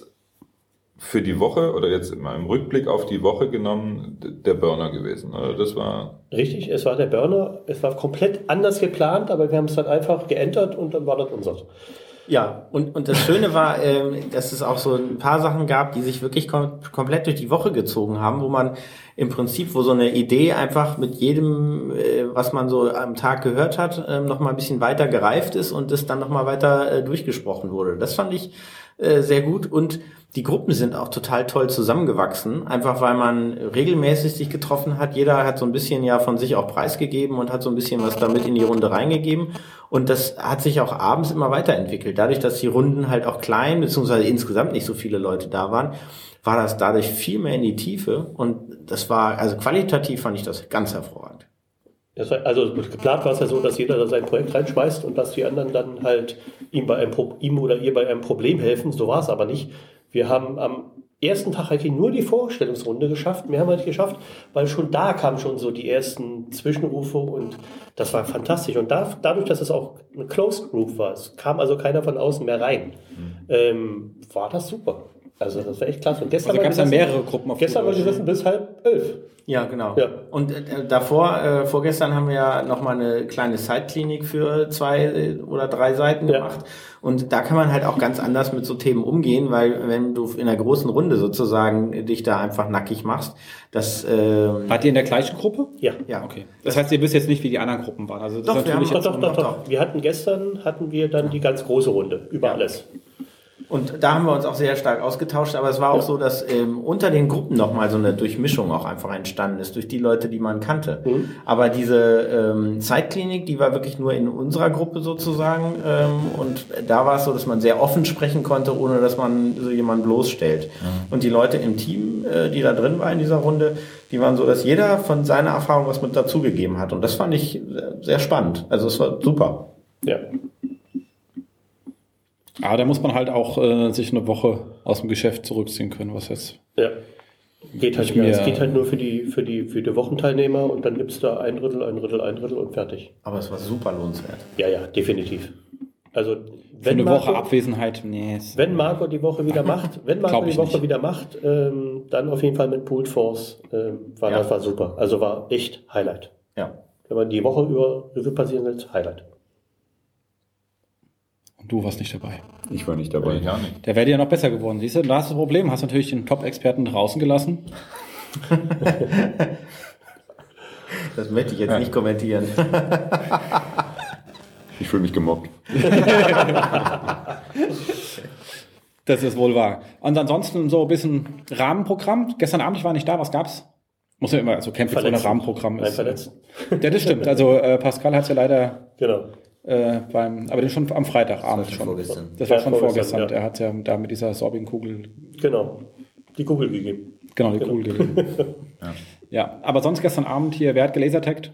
für die Woche oder jetzt mal im Rückblick auf die Woche genommen der Burner gewesen. Oder? Das war Richtig, es war der Burner. Es war komplett anders geplant, aber wir haben es dann einfach geändert und dann war das unser. Ja, und, und das Schöne war, ähm, dass es auch so ein paar Sachen gab, die sich wirklich kom- komplett durch die Woche gezogen haben, wo man im Prinzip, wo so eine Idee einfach mit jedem, äh, was man so am Tag gehört hat, ähm, nochmal ein bisschen weiter gereift ist und es dann nochmal weiter äh, durchgesprochen wurde. Das fand ich äh, sehr gut und die Gruppen sind auch total toll zusammengewachsen, einfach weil man regelmäßig sich getroffen hat. Jeder hat so ein bisschen ja von sich auch preisgegeben und hat so ein bisschen was damit in die Runde reingegeben. Und das hat sich auch abends immer weiterentwickelt. Dadurch, dass die Runden halt auch klein, beziehungsweise insgesamt nicht so viele Leute da waren, war das dadurch viel mehr in die Tiefe. Und das war, also qualitativ fand ich das ganz hervorragend. Das war, also geplant war es ja so, dass jeder da sein Projekt reinschmeißt und dass die anderen dann halt ihm, bei einem Pro- ihm oder ihr bei einem Problem helfen. So war es aber nicht. Wir haben am ersten Tag eigentlich nur die Vorstellungsrunde geschafft. Mehr haben wir nicht geschafft, weil schon da kamen schon so die ersten Zwischenrufe und das war fantastisch. Und da, dadurch, dass es auch eine Closed Group war, es kam also keiner von außen mehr rein, mhm. ähm, war das super. Also das war echt klasse. Und gestern also gab es ja mehrere Gruppen auf Gestern war die gesessen bis halb elf. Ja, genau. Ja. Und äh, davor, äh, vorgestern haben wir ja nochmal eine kleine Side-Klinik für zwei äh, oder drei Seiten ja. gemacht. Und da kann man halt auch ganz anders mit so Themen umgehen, weil wenn du in einer großen Runde sozusagen dich da einfach nackig machst, das... Äh, Wart ihr in der gleichen Gruppe? Ja. Ja. Okay. Das heißt, ihr wisst jetzt nicht, wie die anderen Gruppen waren. Also das Doch, ist natürlich Doch, jetzt doch, doch, doch, doch. Wir hatten gestern, hatten wir dann die ganz große Runde über Ja. alles. Und da haben wir uns auch sehr stark ausgetauscht, aber es war auch Ja. so, dass ähm, unter den Gruppen nochmal so eine Durchmischung auch einfach entstanden ist, durch die Leute, die man kannte. Mhm. Aber diese ähm, Zeitklinik, die war wirklich nur in unserer Gruppe sozusagen ähm, und da war es so, dass man sehr offen sprechen konnte, ohne dass man so jemanden bloßstellt. Mhm. Und die Leute im Team, äh, die da drin waren in dieser Runde, die waren so, dass jeder von seiner Erfahrung was mit dazugegeben hat und das fand ich sehr spannend. Also es war super. Ja. Aber da muss man halt auch äh, sich eine Woche aus dem Geschäft zurückziehen können, was jetzt. Ja. Geht halt, Ich ja, mir- es geht halt nur für die, für die, für die Wochenteilnehmer und dann gibt es da ein Drittel, ein Drittel, ein Drittel und fertig. Aber es war super lohnenswert. Ja, ja, definitiv. Also, Für wenn eine Marco, Woche Abwesenheit, nee. ist- wenn Marco die Woche wieder macht, wenn Marco Glaub die ich Woche nicht. wieder macht, ähm, dann auf jeden Fall mit Pooled Force, ähm, war, Ja. das war super. Also war echt Highlight. Ja. Wenn man die Woche über Revue passieren lässt, Highlight. Und du warst nicht dabei. Ich war nicht dabei. ich auch nicht. Der wäre ja noch besser geworden. Siehst du, da hast du das Problem. Hast natürlich den Top-Experten draußen gelassen. Das möchte ich jetzt nicht kommentieren. Ich fühle mich gemobbt. Das ist wohl wahr. Und ansonsten so ein bisschen Rahmenprogramm. Gestern Abend, ich war nicht da, was gab's? Muss ja immer, also Camping ohne Verletzten. Rahmenprogramm Ein ist. Verletzten. Ja, das stimmt. Also äh, Pascal hat es ja leider Genau. Äh, beim, aber den schon am Freitagabend Das war schon. vorgestern. Das war Ja, schon vorgestern, vorgestern. ja. Der hat ja da mit dieser Sorbing-Kugel, Genau. Die Kugel gegeben. genau, die Genau. Kugel gegeben. ja. ja, aber sonst gestern Abend hier, wer hat gelasertaggt?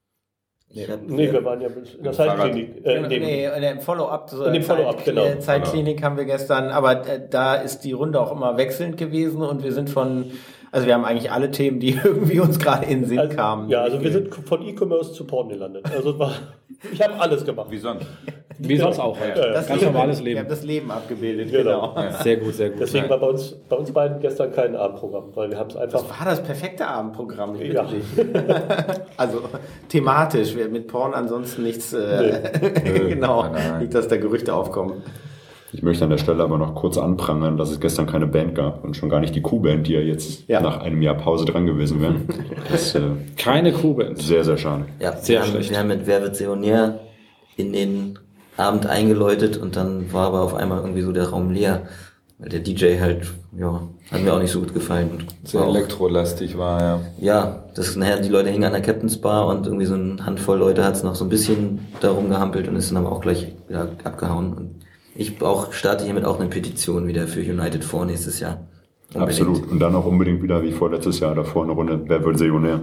Ich hab, Nee, wir waren ja in der Fahrrad. Zeitklinik. Äh, in dem, Nee, in dem Follow-up. In dem Follow-up, genau. Zeitklinik haben wir gestern, aber äh, da ist die Runde auch immer wechselnd gewesen und wir sind von, also wir haben eigentlich alle Themen, die irgendwie uns gerade in den Sinn also, kamen. ja, also wir sind von E-Commerce zu Porn gelandet. Also war, ich habe alles gemacht. Wie sonst? Wie sonst auch. Halt. Ja, ja. Ganz normales Wir Leben. haben das Leben abgebildet, Genau. genau. Sehr gut, sehr gut. Deswegen war bei uns, bei uns beiden gestern kein Abendprogramm, weil wir haben es einfach. Das war das perfekte Abendprogramm, ich bitte Ja. dich. Also thematisch, wir mit Porn ansonsten nichts, äh, genau, Nein, nein, nein. nicht, dass da Gerüchte aufkommen. Ich möchte an der Stelle aber noch kurz anprangern, dass es gestern keine Band gab und schon gar nicht die Q-Band, die ja jetzt Ja. nach einem Jahr Pause dran gewesen wäre. Das ist äh, Keine Kuhband. sehr, sehr schade. ja, Sehr wir, haben, schlecht. wir haben mit Wer wird Millionär in den Abend eingeläutet und dann war aber auf einmal irgendwie so der Raum leer. Weil der D J halt, ja, hat mir auch nicht so gut gefallen. Und Sehr war auch, elektrolastig war, ja. ja, das ist nachher, die Leute hingen an der Captain's Bar und irgendwie so eine Handvoll Leute hat es noch so ein bisschen darum gehampelt und ist dann aber auch gleich wieder abgehauen. Und ich auch starte hiermit auch eine Petition wieder für United vor nächstes Jahr. Unbedingt. Absolut. Und dann auch unbedingt wieder wie vorletztes Jahr davor eine Runde Wer wird Millionär?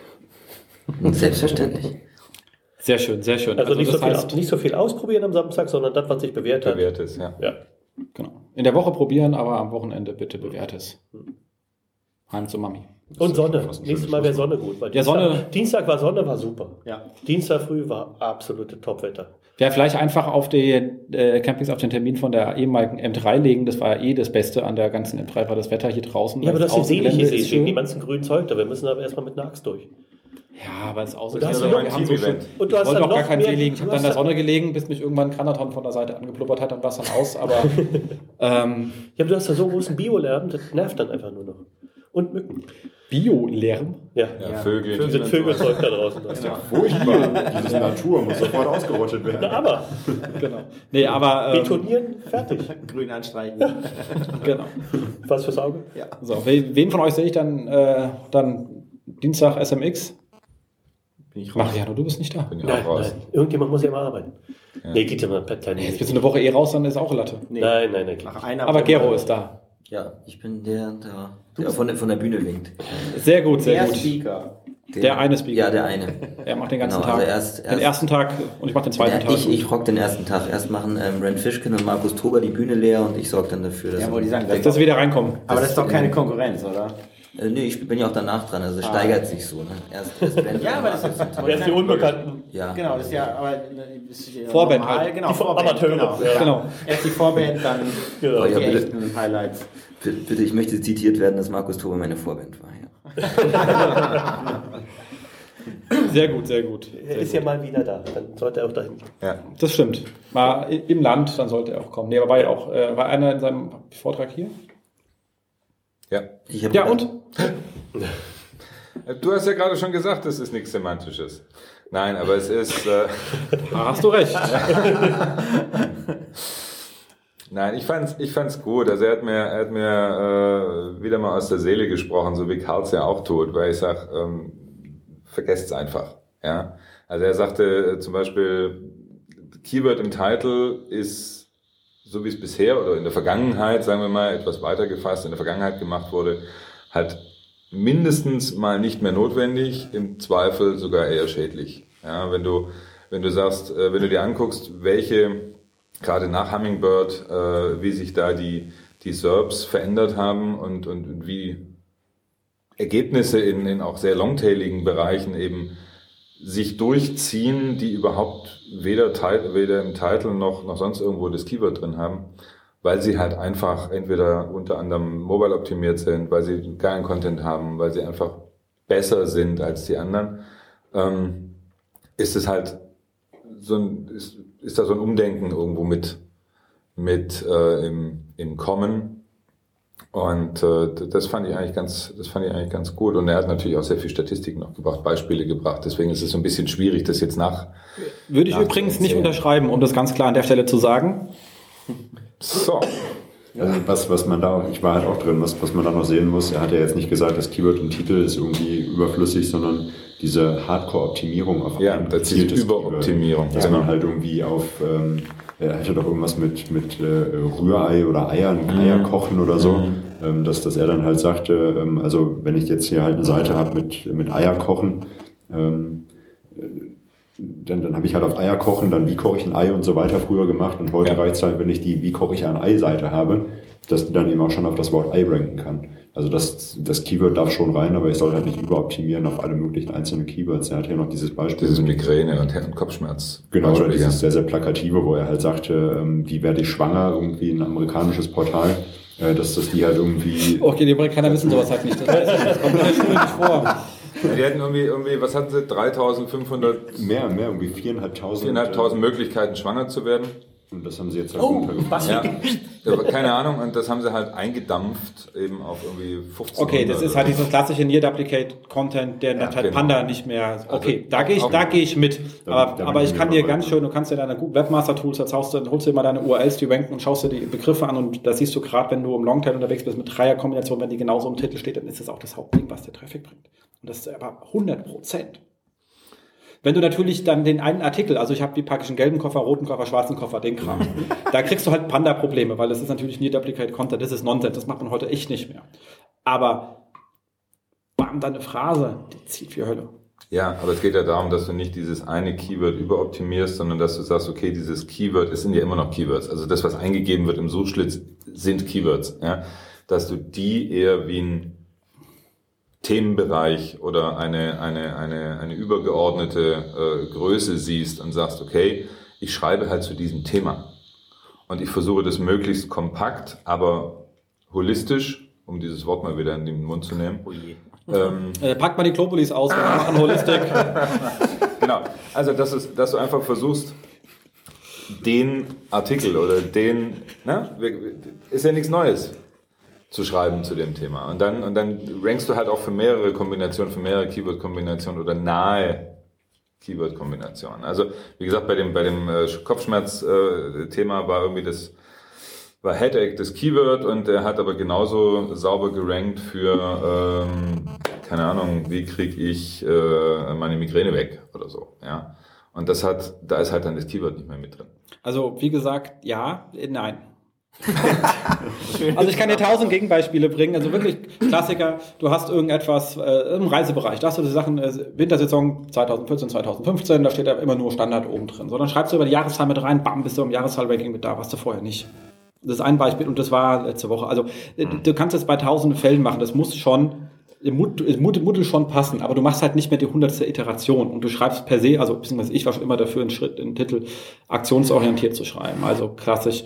Selbstverständlich. Sehr schön, sehr schön. Also, nicht, das so viel, heißt, nicht so viel ausprobieren am Samstag, sondern das, was sich bewährt hat. Bewährt ist, ja. Ja. genau. In der Woche probieren, aber am Wochenende bitte bewährtes. Heim zu Mami. Und Sonne. fast ein Nächstes schönes Mal wäre Sonne gut. Weil Ja, Dienstag, Sonne- Dienstag war Sonne, war super. Ja. Dienstag früh war absolute Topwetter. Ja, vielleicht einfach auf die äh, Campings auf den Termin von der ehemaligen M drei legen. Das war ja eh das Beste an der ganzen M drei, war das Wetter hier draußen. Ja, aber das ist Außengelände sehnlich ist ist wegen schön. dem ganzen grünen Zeug da. Wir müssen aber erstmal mit einer Axt durch. Ja, aber es ist Und du hast Außengelände. noch Wir ein haben so schön. Team-Event. Und du Ich hast wollte dann auch gar noch keinen mehr- See legen. Ich du habe dann in hast der Sonne gelegen, bis mich irgendwann ein Granaton von der Seite angepluppert hat, dann war es dann aus. Aber ähm, Ja, aber du hast da so großen Biolärm, das nervt dann einfach nur noch. Und Mücken. Bio-Lärm. Ja. Ja, Vögel. Wir sind Vögelzeug da draußen. Furchtbar. Diese Natur muss sofort ausgerottet werden. Na, aber Genau. Nee, aber ähm, betonieren, fertig. Grün anstreichen. genau. Was fürs Auge? So, we- wen von euch sehe ich dann, äh, dann Dienstag S M X? Bin ich raus. Mariano, du bist nicht da. Bin ich Nein, auch raus. nein. Irgendjemand muss ja mal arbeiten. Nee, geht ja mal per kleine Jetzt bist du eine Woche eh raus, dann ist auch Latte. Nee. Nein, nein, nein. geht Nach nicht. einer Aber Woche- Gero ist da. Ja, ich bin der, der, der von, der von der Bühne winkt. Sehr gut, sehr Der gut. Speaker. Der eine Speaker. Ja, der eine. Er macht den ganzen Genau, Tag. also erst- den erst- ersten Tag und ich mache den zweiten Ja, Tag. ich, ich rock den ersten Tag. Erst machen ähm, Ren Fischkin und Markus Tober die Bühne leer und ich sorge dann dafür, dass... Ja, wollte ich sagen, dass, dass wir wieder reinkommen. Aber das ist doch keine Konkurrenz, oder? Äh, nee, ich bin ja auch danach dran, also es steigert sich so. Ne? Erst, erst Ben Ja, aber das ist Erst die Unbekannten. Ja. Genau, das ist ja, aber äh, ist ja Vorband normal, halt. Genau, Die Vorband, Amateure, Genau. ja. Genau. Erst die Vorband, dann Genau. die Ja, bitte. echten Highlights. B- Bitte, ich möchte zitiert werden, dass Markus Tober meine Vorband war. Ja. Sehr gut, sehr gut. Er ist ja mal wieder da. Dann sollte er auch dahin. Ja. Das stimmt. Mal i- im Land, dann sollte er auch kommen. Nee, aber war ja auch, äh, war einer in seinem Vortrag hier? Ja. Ich hab Ja, und? Du hast ja gerade schon gesagt, das ist nichts Semantisches. Nein, aber es ist... Äh, Da hast du recht. Nein, ich fand's, ich fand's gut. Also er hat mir, er hat mir äh, wieder mal aus der Seele gesprochen, so wie Karls ja auch tut, weil ich sag, ähm, vergesst's einfach. Ja, also er sagte äh, zum Beispiel, Keyword im Title ist, so wie es bisher oder in der Vergangenheit, sagen wir mal, etwas weiter gefasst, in der Vergangenheit gemacht wurde, halt mindestens mal nicht mehr notwendig, im Zweifel sogar eher schädlich. Ja, wenn du, wenn du sagst, äh, wenn du dir anguckst, welche gerade nach Hummingbird, äh, wie sich da die, die S E R Ps verändert haben und, und, und wie Ergebnisse in, in auch sehr longtailigen Bereichen eben sich durchziehen, die überhaupt weder, Ti- weder im Title noch, noch sonst irgendwo das Keyword drin haben, weil sie halt einfach entweder unter anderem mobile optimiert sind, weil sie geilen Content haben, weil sie einfach besser sind als die anderen, ähm, ist es halt so ein, ist, ist da so ein Umdenken irgendwo mit, mit äh, im, im Kommen. Und äh, das fand ich eigentlich ganz, das fand ich eigentlich ganz gut. Und er hat natürlich auch sehr viel Statistik noch gebracht, Beispiele gebracht. Deswegen ist es so ein bisschen schwierig, das jetzt nach. Würde ich nach übrigens nicht erzählen. unterschreiben, um das ganz klar an der Stelle zu sagen. So. Also was, was man da, ich war halt auch drin, was, was man da noch sehen muss, er hat ja jetzt nicht gesagt, das Keyword im Titel ist irgendwie überflüssig, sondern diese Hardcore-Optimierung auf Ja, ein das ist gezieltes Überoptimierung. Keyword. Dass Genau. man halt irgendwie auf, ähm, er hatte doch irgendwas mit, mit äh, Rührei oder Eiern, Mhm. Eier kochen oder so, Mhm. ähm, dass, dass er dann halt sagte, ähm, also wenn ich jetzt hier halt eine Seite habe mit, mit Eier kochen, ähm, dann, dann habe ich halt auf Eier kochen, dann wie koche ich ein Ei und so weiter früher gemacht und heute Ja. reicht es halt, wenn ich die wie koche ich ein Ei-Seite habe, dass die dann eben auch schon auf das Wort Ei ranken kann. Also das, das Keyword darf schon rein, aber ich soll halt nicht überoptimieren auf alle möglichen einzelnen Keywords. Er hat hier noch dieses Beispiel. Diese Migräne und Head- und Kopfschmerz. Genau, oder Beispiel, dieses ja. sehr, sehr plakative, wo er halt sagte, ähm, wie werde ich schwanger, irgendwie ein amerikanisches Portal, äh, dass das die halt irgendwie... Okay, die Amerikaner wissen sowas halt nicht. Das, weiß ich, das kommt in der Schule nicht vor. Die hatten irgendwie, irgendwie, was hatten sie, dreitausendfünfhundert, Mehr, mehr, irgendwie viereinhalbtausend. viereinhalbtausend Möglichkeiten schwanger zu werden. Und das haben sie jetzt halt Oh, runtergefahren. was? Ja, aber keine Ahnung, und das haben sie halt eingedampft, eben auf irgendwie fünfzehn. Okay, das ist halt dieses klassische Near-Duplicate-Content, der Ja, halt genau. Panda nicht mehr. Okay, Also, da gehe ich, auch- da gehe ich mit. Da- Aber, da aber bin ich ich kann mir dir dabei. ganz schön, du kannst dir deine guten Webmaster-Tools, jetzt haust du, holst dir mal deine U R Ls, die ranken und schaust dir die Begriffe an und da siehst du gerade, wenn du im Longtail unterwegs bist mit Dreierkombination, wenn die genauso im Titel steht, dann ist das auch das Hauptding, was der Traffic bringt. Und das ist aber hundert Prozent. Wenn du natürlich dann den einen Artikel, also ich habe wie packe ich einen gelben Koffer, roten Koffer, schwarzen Koffer, den Kram, da kriegst du halt Panda-Probleme, weil das ist natürlich Near-Duplicate-Content, das ist Nonsens, das macht man heute echt nicht mehr. Aber bam, deine Phrase, die zieht für Hölle. Ja, aber es geht ja darum, dass du nicht dieses eine Keyword überoptimierst, sondern dass du sagst, okay, dieses Keyword, es sind ja immer noch Keywords, also das, was eingegeben wird im Suchschlitz, sind Keywords, ja, dass du die eher wie ein Themenbereich oder eine, eine, eine, eine übergeordnete äh, Größe siehst und sagst, okay, ich schreibe halt zu diesem Thema und ich versuche das möglichst kompakt, aber holistisch, um dieses Wort mal wieder in den Mund zu nehmen. Oh je. Ähm, Äh, packt mal die Globulis aus, wir machen Holistik. Genau, also dass, es, dass du einfach versuchst, den Artikel oder den, ne, ist ja nichts Neues zu schreiben zu dem Thema. Und dann, und dann rankst du halt auch für mehrere Kombinationen, für mehrere Keyword-Kombinationen oder nahe Keyword-Kombinationen. Also wie gesagt, bei dem, bei dem äh, Kopfschmerz-Thema war irgendwie das, war Headache das Keyword und er hat aber genauso sauber gerankt für, ähm, keine Ahnung, wie kriege ich äh, meine Migräne weg oder so. Ja. Und das hat, da ist halt dann das Keyword nicht mehr mit drin. Also wie gesagt, ja, äh, nein. Also ich kann dir tausend Gegenbeispiele bringen. Also wirklich Klassiker. Du hast irgendetwas äh, im Reisebereich. Da hast du die Sachen äh, Wintersaison zweitausendvierzehn, zweitausendfünfzehn. Da steht da immer nur Standard oben drin. So, dann schreibst du über die Jahreszahl mit rein. Bam, bist du im Jahreszahl-Ranking mit da. Warst du vorher nicht. Das ist ein Beispiel und das war letzte Woche. Also äh, du kannst das bei tausenden Fällen machen. Das muss schon Es muss schon passen, aber du machst halt nicht mehr die hundertste Iteration und du schreibst per se, also beziehungsweise ich war schon immer dafür, einen Schritt, einen Titel aktionsorientiert zu schreiben, also klassisch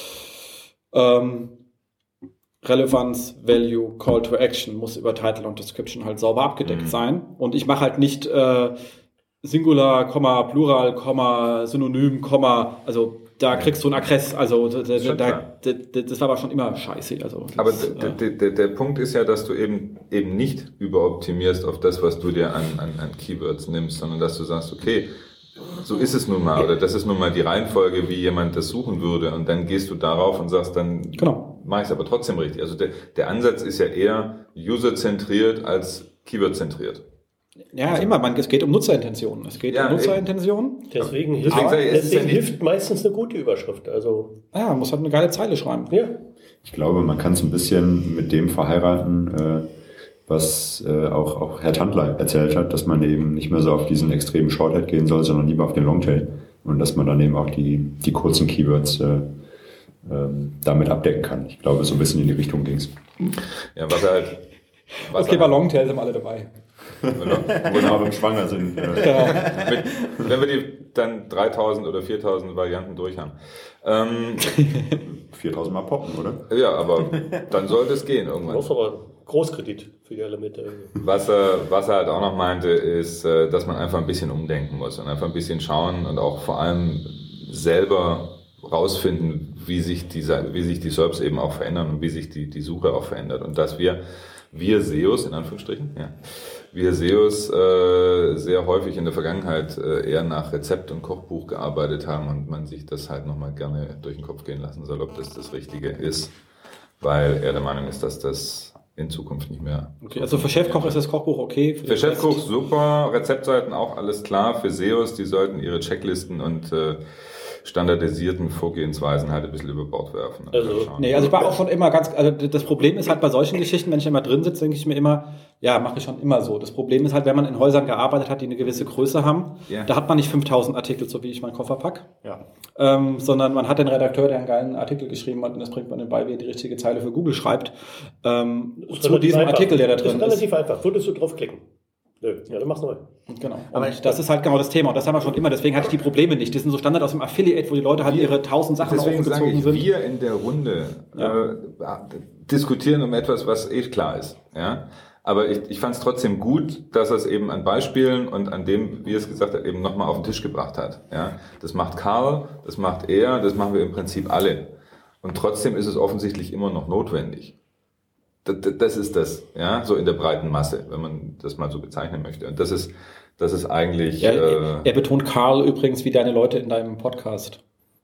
ähm, Relevanz, Value, Call to Action muss über Title und Description halt sauber abgedeckt mhm. sein und ich mache halt nicht äh, Singular, Komma, Plural, Komma, Synonym, Komma, also da kriegst du einen Aggress, also da, da, da, da, das war aber schon immer scheiße. Also aber das, der, der, der, der Punkt ist ja, dass du eben eben nicht überoptimierst auf das, was du dir an, an, an Keywords nimmst, sondern dass du sagst, okay, so ist es nun mal, oder das ist nun mal die Reihenfolge, wie jemand das suchen würde, und dann gehst du darauf und sagst, dann genau. mache ich es aber trotzdem richtig. Also der, der Ansatz ist ja eher userzentriert als keywordzentriert. Ja, also, immer, man, es geht um Nutzerintentionen. Es geht ja, um Nutzerintentionen. Deswegen, hilft, aber, deswegen ja hilft meistens eine gute Überschrift. Also, ja, man muss halt eine geile Zeile schreiben. Ja. Ich glaube, man kann es ein bisschen mit dem verheiraten, äh, was äh, auch, auch Herr Tandler erzählt hat, dass man eben nicht mehr so auf diesen extremen Shorthead gehen soll, sondern lieber auf den Longtail. Und dass man dann eben auch die, die kurzen Keywords äh, ähm, damit abdecken kann. Ich glaube, so ein bisschen in die Richtung ging es. Ja, was halt... Was okay, bei Longtail sind wir alle dabei. Genau, wenn wir schwanger sind. Genau. Mit, wenn wir die dann dreitausend oder viertausend Varianten durch haben. Ähm, viertausend Mal poppen, oder? Ja, aber dann sollte es gehen irgendwann. Du brauchst aber Großkredit für die Elemente. Was er, was er halt auch noch meinte, ist, dass man einfach ein bisschen umdenken muss und einfach ein bisschen schauen und auch vor allem selber rausfinden, wie sich die, wie sich die S E R Ps eben auch verändern und wie sich die, die Suche auch verändert. Und dass wir, wir S E Os, in Anführungsstrichen, ja, wir S E Os äh, sehr häufig in der Vergangenheit äh, eher nach Rezept und Kochbuch gearbeitet haben und man sich das halt nochmal gerne durch den Kopf gehen lassen soll, ob das das Richtige ist, weil er der Meinung ist, dass das in Zukunft nicht mehr. Okay, also für Chefkoch ist das Kochbuch okay? Für, für Chefkoch super, Rezeptseiten auch alles klar. Für S E Os, die sollten ihre Checklisten und äh, standardisierten Vorgehensweisen halt ein bisschen über Bord werfen. Also, nee, also ich war auch schon immer ganz, also das Problem ist halt bei solchen Geschichten, wenn ich immer drin sitze, denke ich mir immer, ja, mache ich schon immer so. Das Problem ist halt, wenn man in Häusern gearbeitet hat, die eine gewisse Größe haben, ja. da hat man nicht fünftausend Artikel, so wie ich meinen Koffer pack, Ja. ähm, sondern man hat den Redakteur, der einen geilen Artikel geschrieben hat und das bringt man dann bei, wie er die richtige Zeile für Google schreibt, ähm, zu diesem einfach. Artikel, der da drin ist. ist. Relativ einfach. Würdest du draufklicken? Nö, ja, dann mach's neu. Genau. Aber Und das ist halt genau das Thema. Und das haben wir schon immer. Deswegen hatte ich die Probleme nicht. Das sind so Standard aus dem Affiliate, wo die Leute halt ihre tausend Sachen Deswegen sage aufgezogen ich, sind. wir in der Runde Ja. äh, diskutieren um etwas, was eh klar ist. Ja? Aber ich, ich fand es trotzdem gut, dass er es eben an Beispielen und an dem, wie er es gesagt hat, eben nochmal auf den Tisch gebracht hat. Ja? Das macht Karl, das macht er, das machen wir im Prinzip alle. Und trotzdem ist es offensichtlich immer noch notwendig. Das ist das, ja, so in der breiten Masse, wenn man das mal so bezeichnen möchte. Und das ist, das ist eigentlich. Ja, äh, er betont Karl übrigens wie deine Leute in deinem Podcast.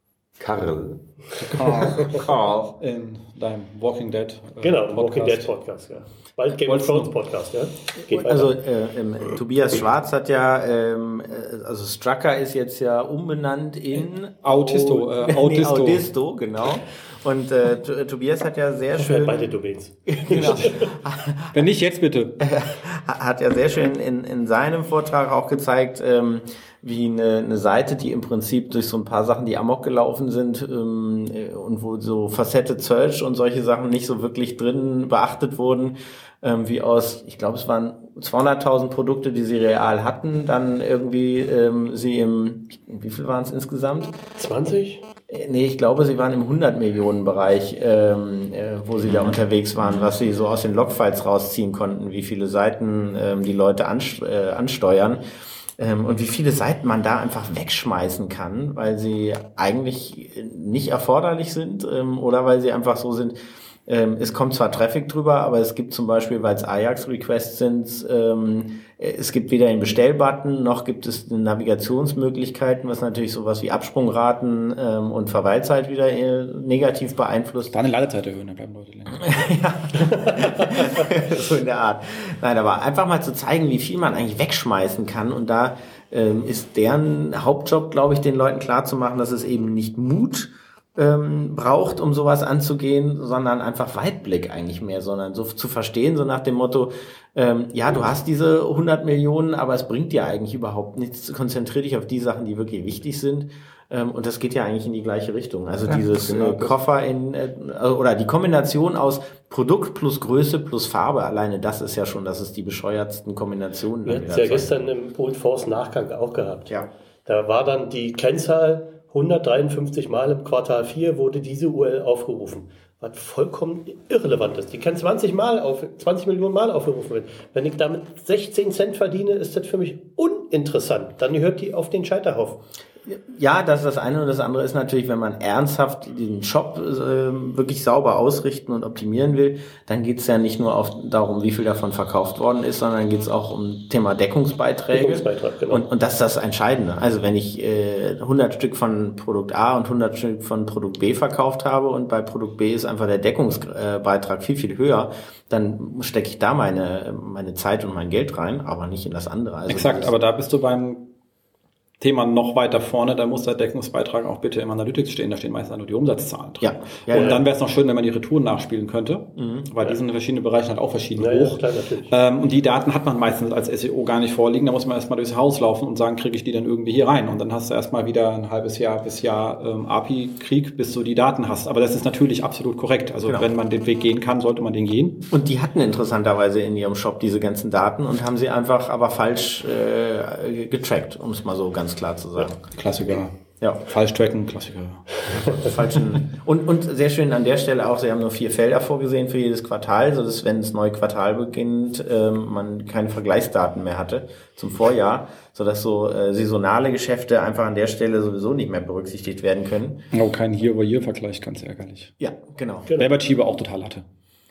Karl. Karl. Karl. In deinem Walking Dead. Äh, Genau, Podcast. Walking Dead Podcast, ja. Bald Game of Wolltest du- Thrones Podcast, ja. Geht weiter. Also äh, ähm, Tobias Schwarz hat ja, ähm, äh, also Strucker ist jetzt ja umbenannt in Autisto, äh, Nee, Autisto. Audisto, genau. Und äh, T- Tobias hat ja sehr Wer schön, beide Domains. genau, Wenn nicht, jetzt bitte. hat ja sehr schön in, in seinem Vortrag auch gezeigt, ähm, wie eine, eine Seite, die im Prinzip durch so ein paar Sachen, die amok gelaufen sind ähm, äh, und wo so Facetted Search und solche Sachen nicht so wirklich drin beachtet wurden, ähm, wie aus, ich glaube, es waren zweihunderttausend Produkte, die sie real hatten, dann irgendwie ähm, sie im, wie viel waren es insgesamt? zwanzig? Äh, Nee, ich glaube, sie waren im hundert-Millionen-Bereich, ähm, äh, wo sie da unterwegs waren, was sie so aus den Logfiles rausziehen konnten, wie viele Seiten ähm, die Leute anst äh, ansteuern ähm, und wie viele Seiten man da einfach wegschmeißen kann, weil sie eigentlich nicht erforderlich sind ähm, oder weil sie einfach so sind. Ähm, es kommt zwar Traffic drüber, aber es gibt zum Beispiel, weil es Ajax-Requests sind, ähm, es gibt weder den Bestellbutton, noch gibt es Navigationsmöglichkeiten, was natürlich sowas wie Absprungraten ähm, und Verweilzeit wieder äh, negativ beeinflusst. Da eine Ladezeit erhöhen, dann bleiben Leute länger. So in der Art. Nein, aber einfach mal zu zeigen, wie viel man eigentlich wegschmeißen kann. Und da ähm, ist deren Hauptjob, glaube ich, den Leuten klarzumachen, dass es eben nicht Mut ähm, braucht, um sowas anzugehen, sondern einfach Weitblick eigentlich mehr, sondern so zu verstehen, so nach dem Motto, ähm, ja, du hast diese hundert Millionen, aber es bringt dir eigentlich überhaupt nichts. Konzentrier dich auf die Sachen, die wirklich wichtig sind. Ähm, und das geht ja eigentlich in die gleiche Richtung. Also Ja, dieses genau äh, das. Koffer in, äh, oder die Kombination aus Produkt plus Größe plus Farbe, alleine das ist ja schon, das ist die bescheuertsten Kombinationen. Wir hatten es ja gestern im Pool Force Nachgang auch gehabt. Ja. Da war dann die Kennzahl hundertdreiundfünfzig Mal im Quartal vier wurde diese U R L aufgerufen. Was vollkommen irrelevant ist. Die kann zwanzig Mal auf, zwanzig Millionen Mal aufgerufen werden. Wenn ich damit sechzehn Cent verdiene, ist das für mich uninteressant. Dann gehört die auf den Scheiterhaufen. Ja, das ist das eine und das andere ist natürlich, wenn man ernsthaft den Shop äh, wirklich sauber ausrichten und optimieren will, dann geht's ja nicht nur auf, darum, wie viel davon verkauft worden ist, sondern geht's auch um Thema Deckungsbeiträge. Deckungsbeitrag, genau. Und, und das ist das Entscheidende. Also wenn ich äh, hundert Stück von Produkt A und hundert Stück von Produkt B verkauft habe und bei Produkt B ist einfach der Deckungsbeitrag viel, viel höher, dann stecke ich da meine, meine Zeit und mein Geld rein, aber nicht in das andere. Also Exakt, das- aber da bist du beim Thema noch weiter vorne, da muss der Deckungsbeitrag auch bitte im Analytics stehen, da stehen meistens nur die Umsatzzahlen drin. Ja, ja, und ja. dann wäre es noch schön, wenn man die Retouren nachspielen könnte, weil die sind in verschiedenen Bereichen halt auch verschieden Ja, ja, hoch. klar, natürlich. Ähm, und die Daten hat man meistens als S E O gar nicht vorliegen, da muss man erstmal durchs Haus laufen und sagen, kriege ich die dann irgendwie hier rein? Und dann hast du erstmal wieder ein halbes Jahr bis Jahr ähm, A P I-Krieg, bis du die Daten hast. Aber das ist natürlich absolut korrekt. Also Genau. wenn man den Weg gehen kann, sollte man den gehen. Und die hatten interessanterweise in ihrem Shop diese ganzen Daten und haben sie einfach aber falsch äh, getrackt, um es mal so ganz klar zu sagen. Klassiker. Ja. Falsch tracken, Klassiker. Falschen. Und, und sehr schön an der Stelle auch, sie haben nur vier Felder vorgesehen für jedes Quartal, sodass, wenn das neue Quartal beginnt, ähm, man keine Vergleichsdaten mehr hatte zum Vorjahr, sodass so äh, saisonale Geschäfte einfach an der Stelle sowieso nicht mehr berücksichtigt werden können. Oh, kein Year-over-Year-Vergleich, ganz ärgerlich. Ja, genau. Wer bei Chiba auch total hatte.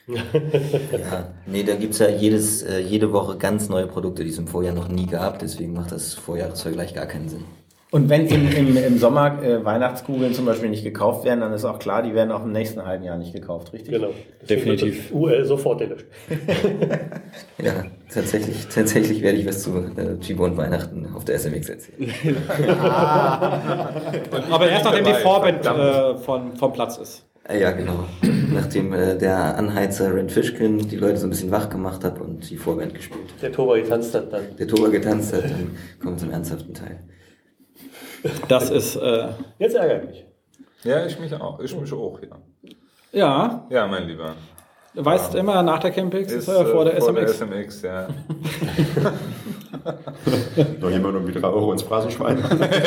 Ja, nee, da gibt's ja jedes, äh, jede Woche ganz neue Produkte, die es im Vorjahr noch nie gab. Deswegen macht das Vorjahresvergleich gar keinen Sinn. Und wenn im, im, im Sommer äh, Weihnachtskugeln zum Beispiel nicht gekauft werden, dann ist auch klar, die werden auch im nächsten halben Jahr nicht gekauft, richtig? Genau. Definitiv. U L sofort gelöscht. Ja, tatsächlich, tatsächlich werde ich was zu äh, Chibo und Weihnachten auf der S M X erzählen. Aber erst nachdem die Vorband äh, von, vom Platz ist. Ja, genau. Nachdem äh, der Anheizer Ren Fishkin die Leute so ein bisschen wach gemacht hat und die Vorband gespielt. Der Toba getanzt hat dann. Der Toba getanzt hat, dann kommt zum ernsthaften Teil. Das ist, äh, Jetzt ärgere ich mich. Ja, ich mich auch. Ich mich auch, ja. ja, Ja, mein Lieber. du weißt Ja. immer, nach der Campix ist, Ist, äh, vor äh, der S M X. S M X, ja. Noch jemand um die drei Euro ins Phrasenschwein.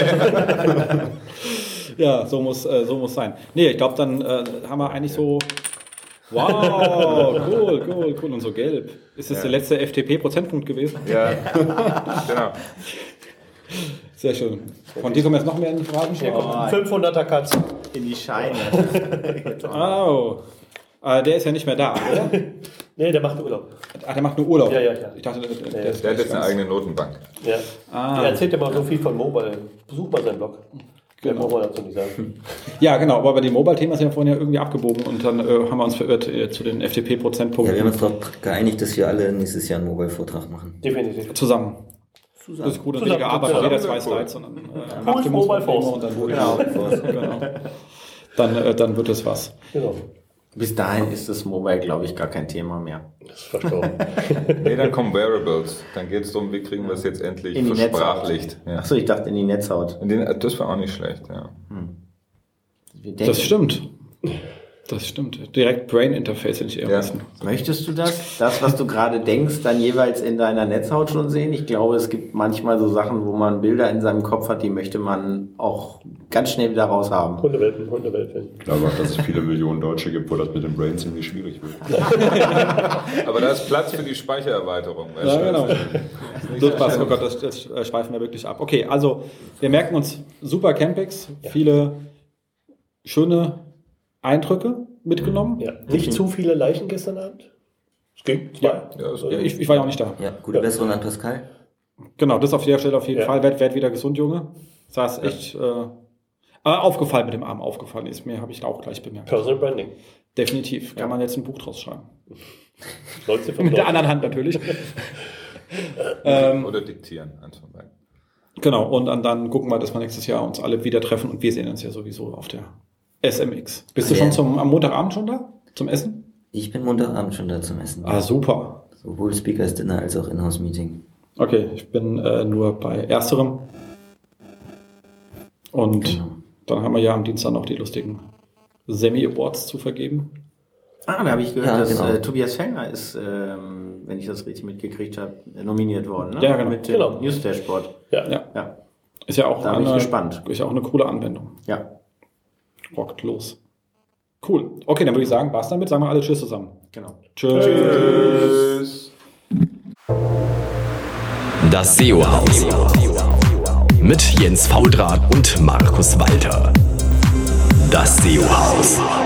Ja, so muss, äh, so muss sein. Nee, ich glaube, dann äh, haben wir eigentlich so. Wow, cool, cool, cool. Und so gelb. Ist das Ja. der letzte F T P-Prozentpunkt gewesen? Ja, genau. Sehr schön. Von dir kommen jetzt noch mehr in die Fragen. Hier kommt ein fünfhunderter Katz. In die Scheine. Oh. Äh, der ist ja nicht mehr da, oder? Nee, der macht Urlaub. Ach, der macht nur Urlaub. Ja, ja, ja. Ich dachte, der, der, Ja, ist Der hat jetzt ganz- eine eigene Notenbank. Ja. Ah. Der erzählt immer so viel von Mobile. Besuch mal seinen Blog. Mehr Genau. brauchen wir dazu nicht sagen. Ja, genau. Aber bei dem Mobile-Thema sind wir vorhin ja irgendwie abgebogen und dann äh, haben wir uns verirrt äh, zu den F T Ja, P-Prozentpunkten wir haben uns darauf geeinigt, dass wir alle nächstes Jahr einen Mobile-Vortrag machen. Definitiv. zusammen. Das ist gut, und Zusammen. weniger Arbeit, Zusammen. jeder zwei Cool. Slides, sondern äh, Cool, Abstimmungsprobleme Mobile Force. und dann, Genau. genau. dann, äh, dann wird es was. Genau. Bis dahin ist das Mobile, glaube ich, gar kein Thema mehr. Das ist verstorben. Nee, dann kommen Wearables. Dann geht es darum, wie kriegen wir es jetzt endlich In die Netzhaut. versprachlicht. Ja. Achso, ich dachte in die Netzhaut. In den, das war auch nicht schlecht, ja. Wir denken, Das stimmt. Das stimmt. Direkt Brain Interface finde ich eher am Ja. besten. Möchtest du das, das, was du gerade denkst, dann jeweils in deiner Netzhaut schon sehen? Ich glaube, es gibt manchmal so Sachen, wo man Bilder in seinem Kopf hat, die möchte man auch ganz schnell wieder raus haben. Hundewelpen, Hundewelpen. Ich glaube auch, dass es viele Millionen Deutsche gibt, wo das mit dem Brain ziemlich schwierig wird. Aber da ist Platz für die Speichererweiterung. weißt Ja, du? genau. Das ist nicht So, so passt. schlimm. Oh Gott, das, das äh, schweifen wir wirklich ab. Okay, also wir merken uns super Campings, viele schöne Eindrücke mitgenommen. Ja. Nicht zu viele Leichen gestern Abend? Es ging. Ja. Ja, ist Ja, ich, ich war ja auch nicht da. Ja, gute Besserung an Pascal. Genau, das auf der Stelle auf jeden Ja. Fall. Werd, werd wieder gesund, Junge. Das ist echt äh, aber aufgefallen mit dem Arm. Aufgefallen ist mir, habe ich auch gleich bemerkt. Personal Branding. Definitiv. Kann man jetzt ein Buch draus schreiben. Leute von Mit der anderen Hand natürlich. ähm, Oder diktieren, eins von beiden. genau, und dann, dann gucken wir, dass wir nächstes Jahr uns alle wieder treffen und wir sehen uns ja sowieso auf der S M X. Bist du Ja. schon zum, am Montagabend schon da? Zum Essen? Ich bin Montagabend schon da zum Essen. Ah, super. Sowohl Speakers Dinner als auch Inhouse-Meeting. Okay, ich bin äh, nur bei ersterem. Und Genau. dann haben wir ja am Dienstag noch die lustigen Semi-Awards zu vergeben. Ah, da habe ich gehört, Ja, dass genau. äh, Tobias Fellner ist, ähm, wenn ich das richtig mitgekriegt habe, nominiert worden. Ne? Ja, genau. Mit dem Genau. News Dashboard. Ja. Ja, Ja, ist ja auch, Da bin ich eine, gespannt. ist ja auch eine coole Anwendung. ja. Rockt los. Cool. Okay, dann würde ich sagen, war's damit. Sagen wir alle Tschüss zusammen. Genau. Tschüss. Tschüss. Das S E O-Haus mit Jens Faudrat und Markus Walter. Das S E O-Haus.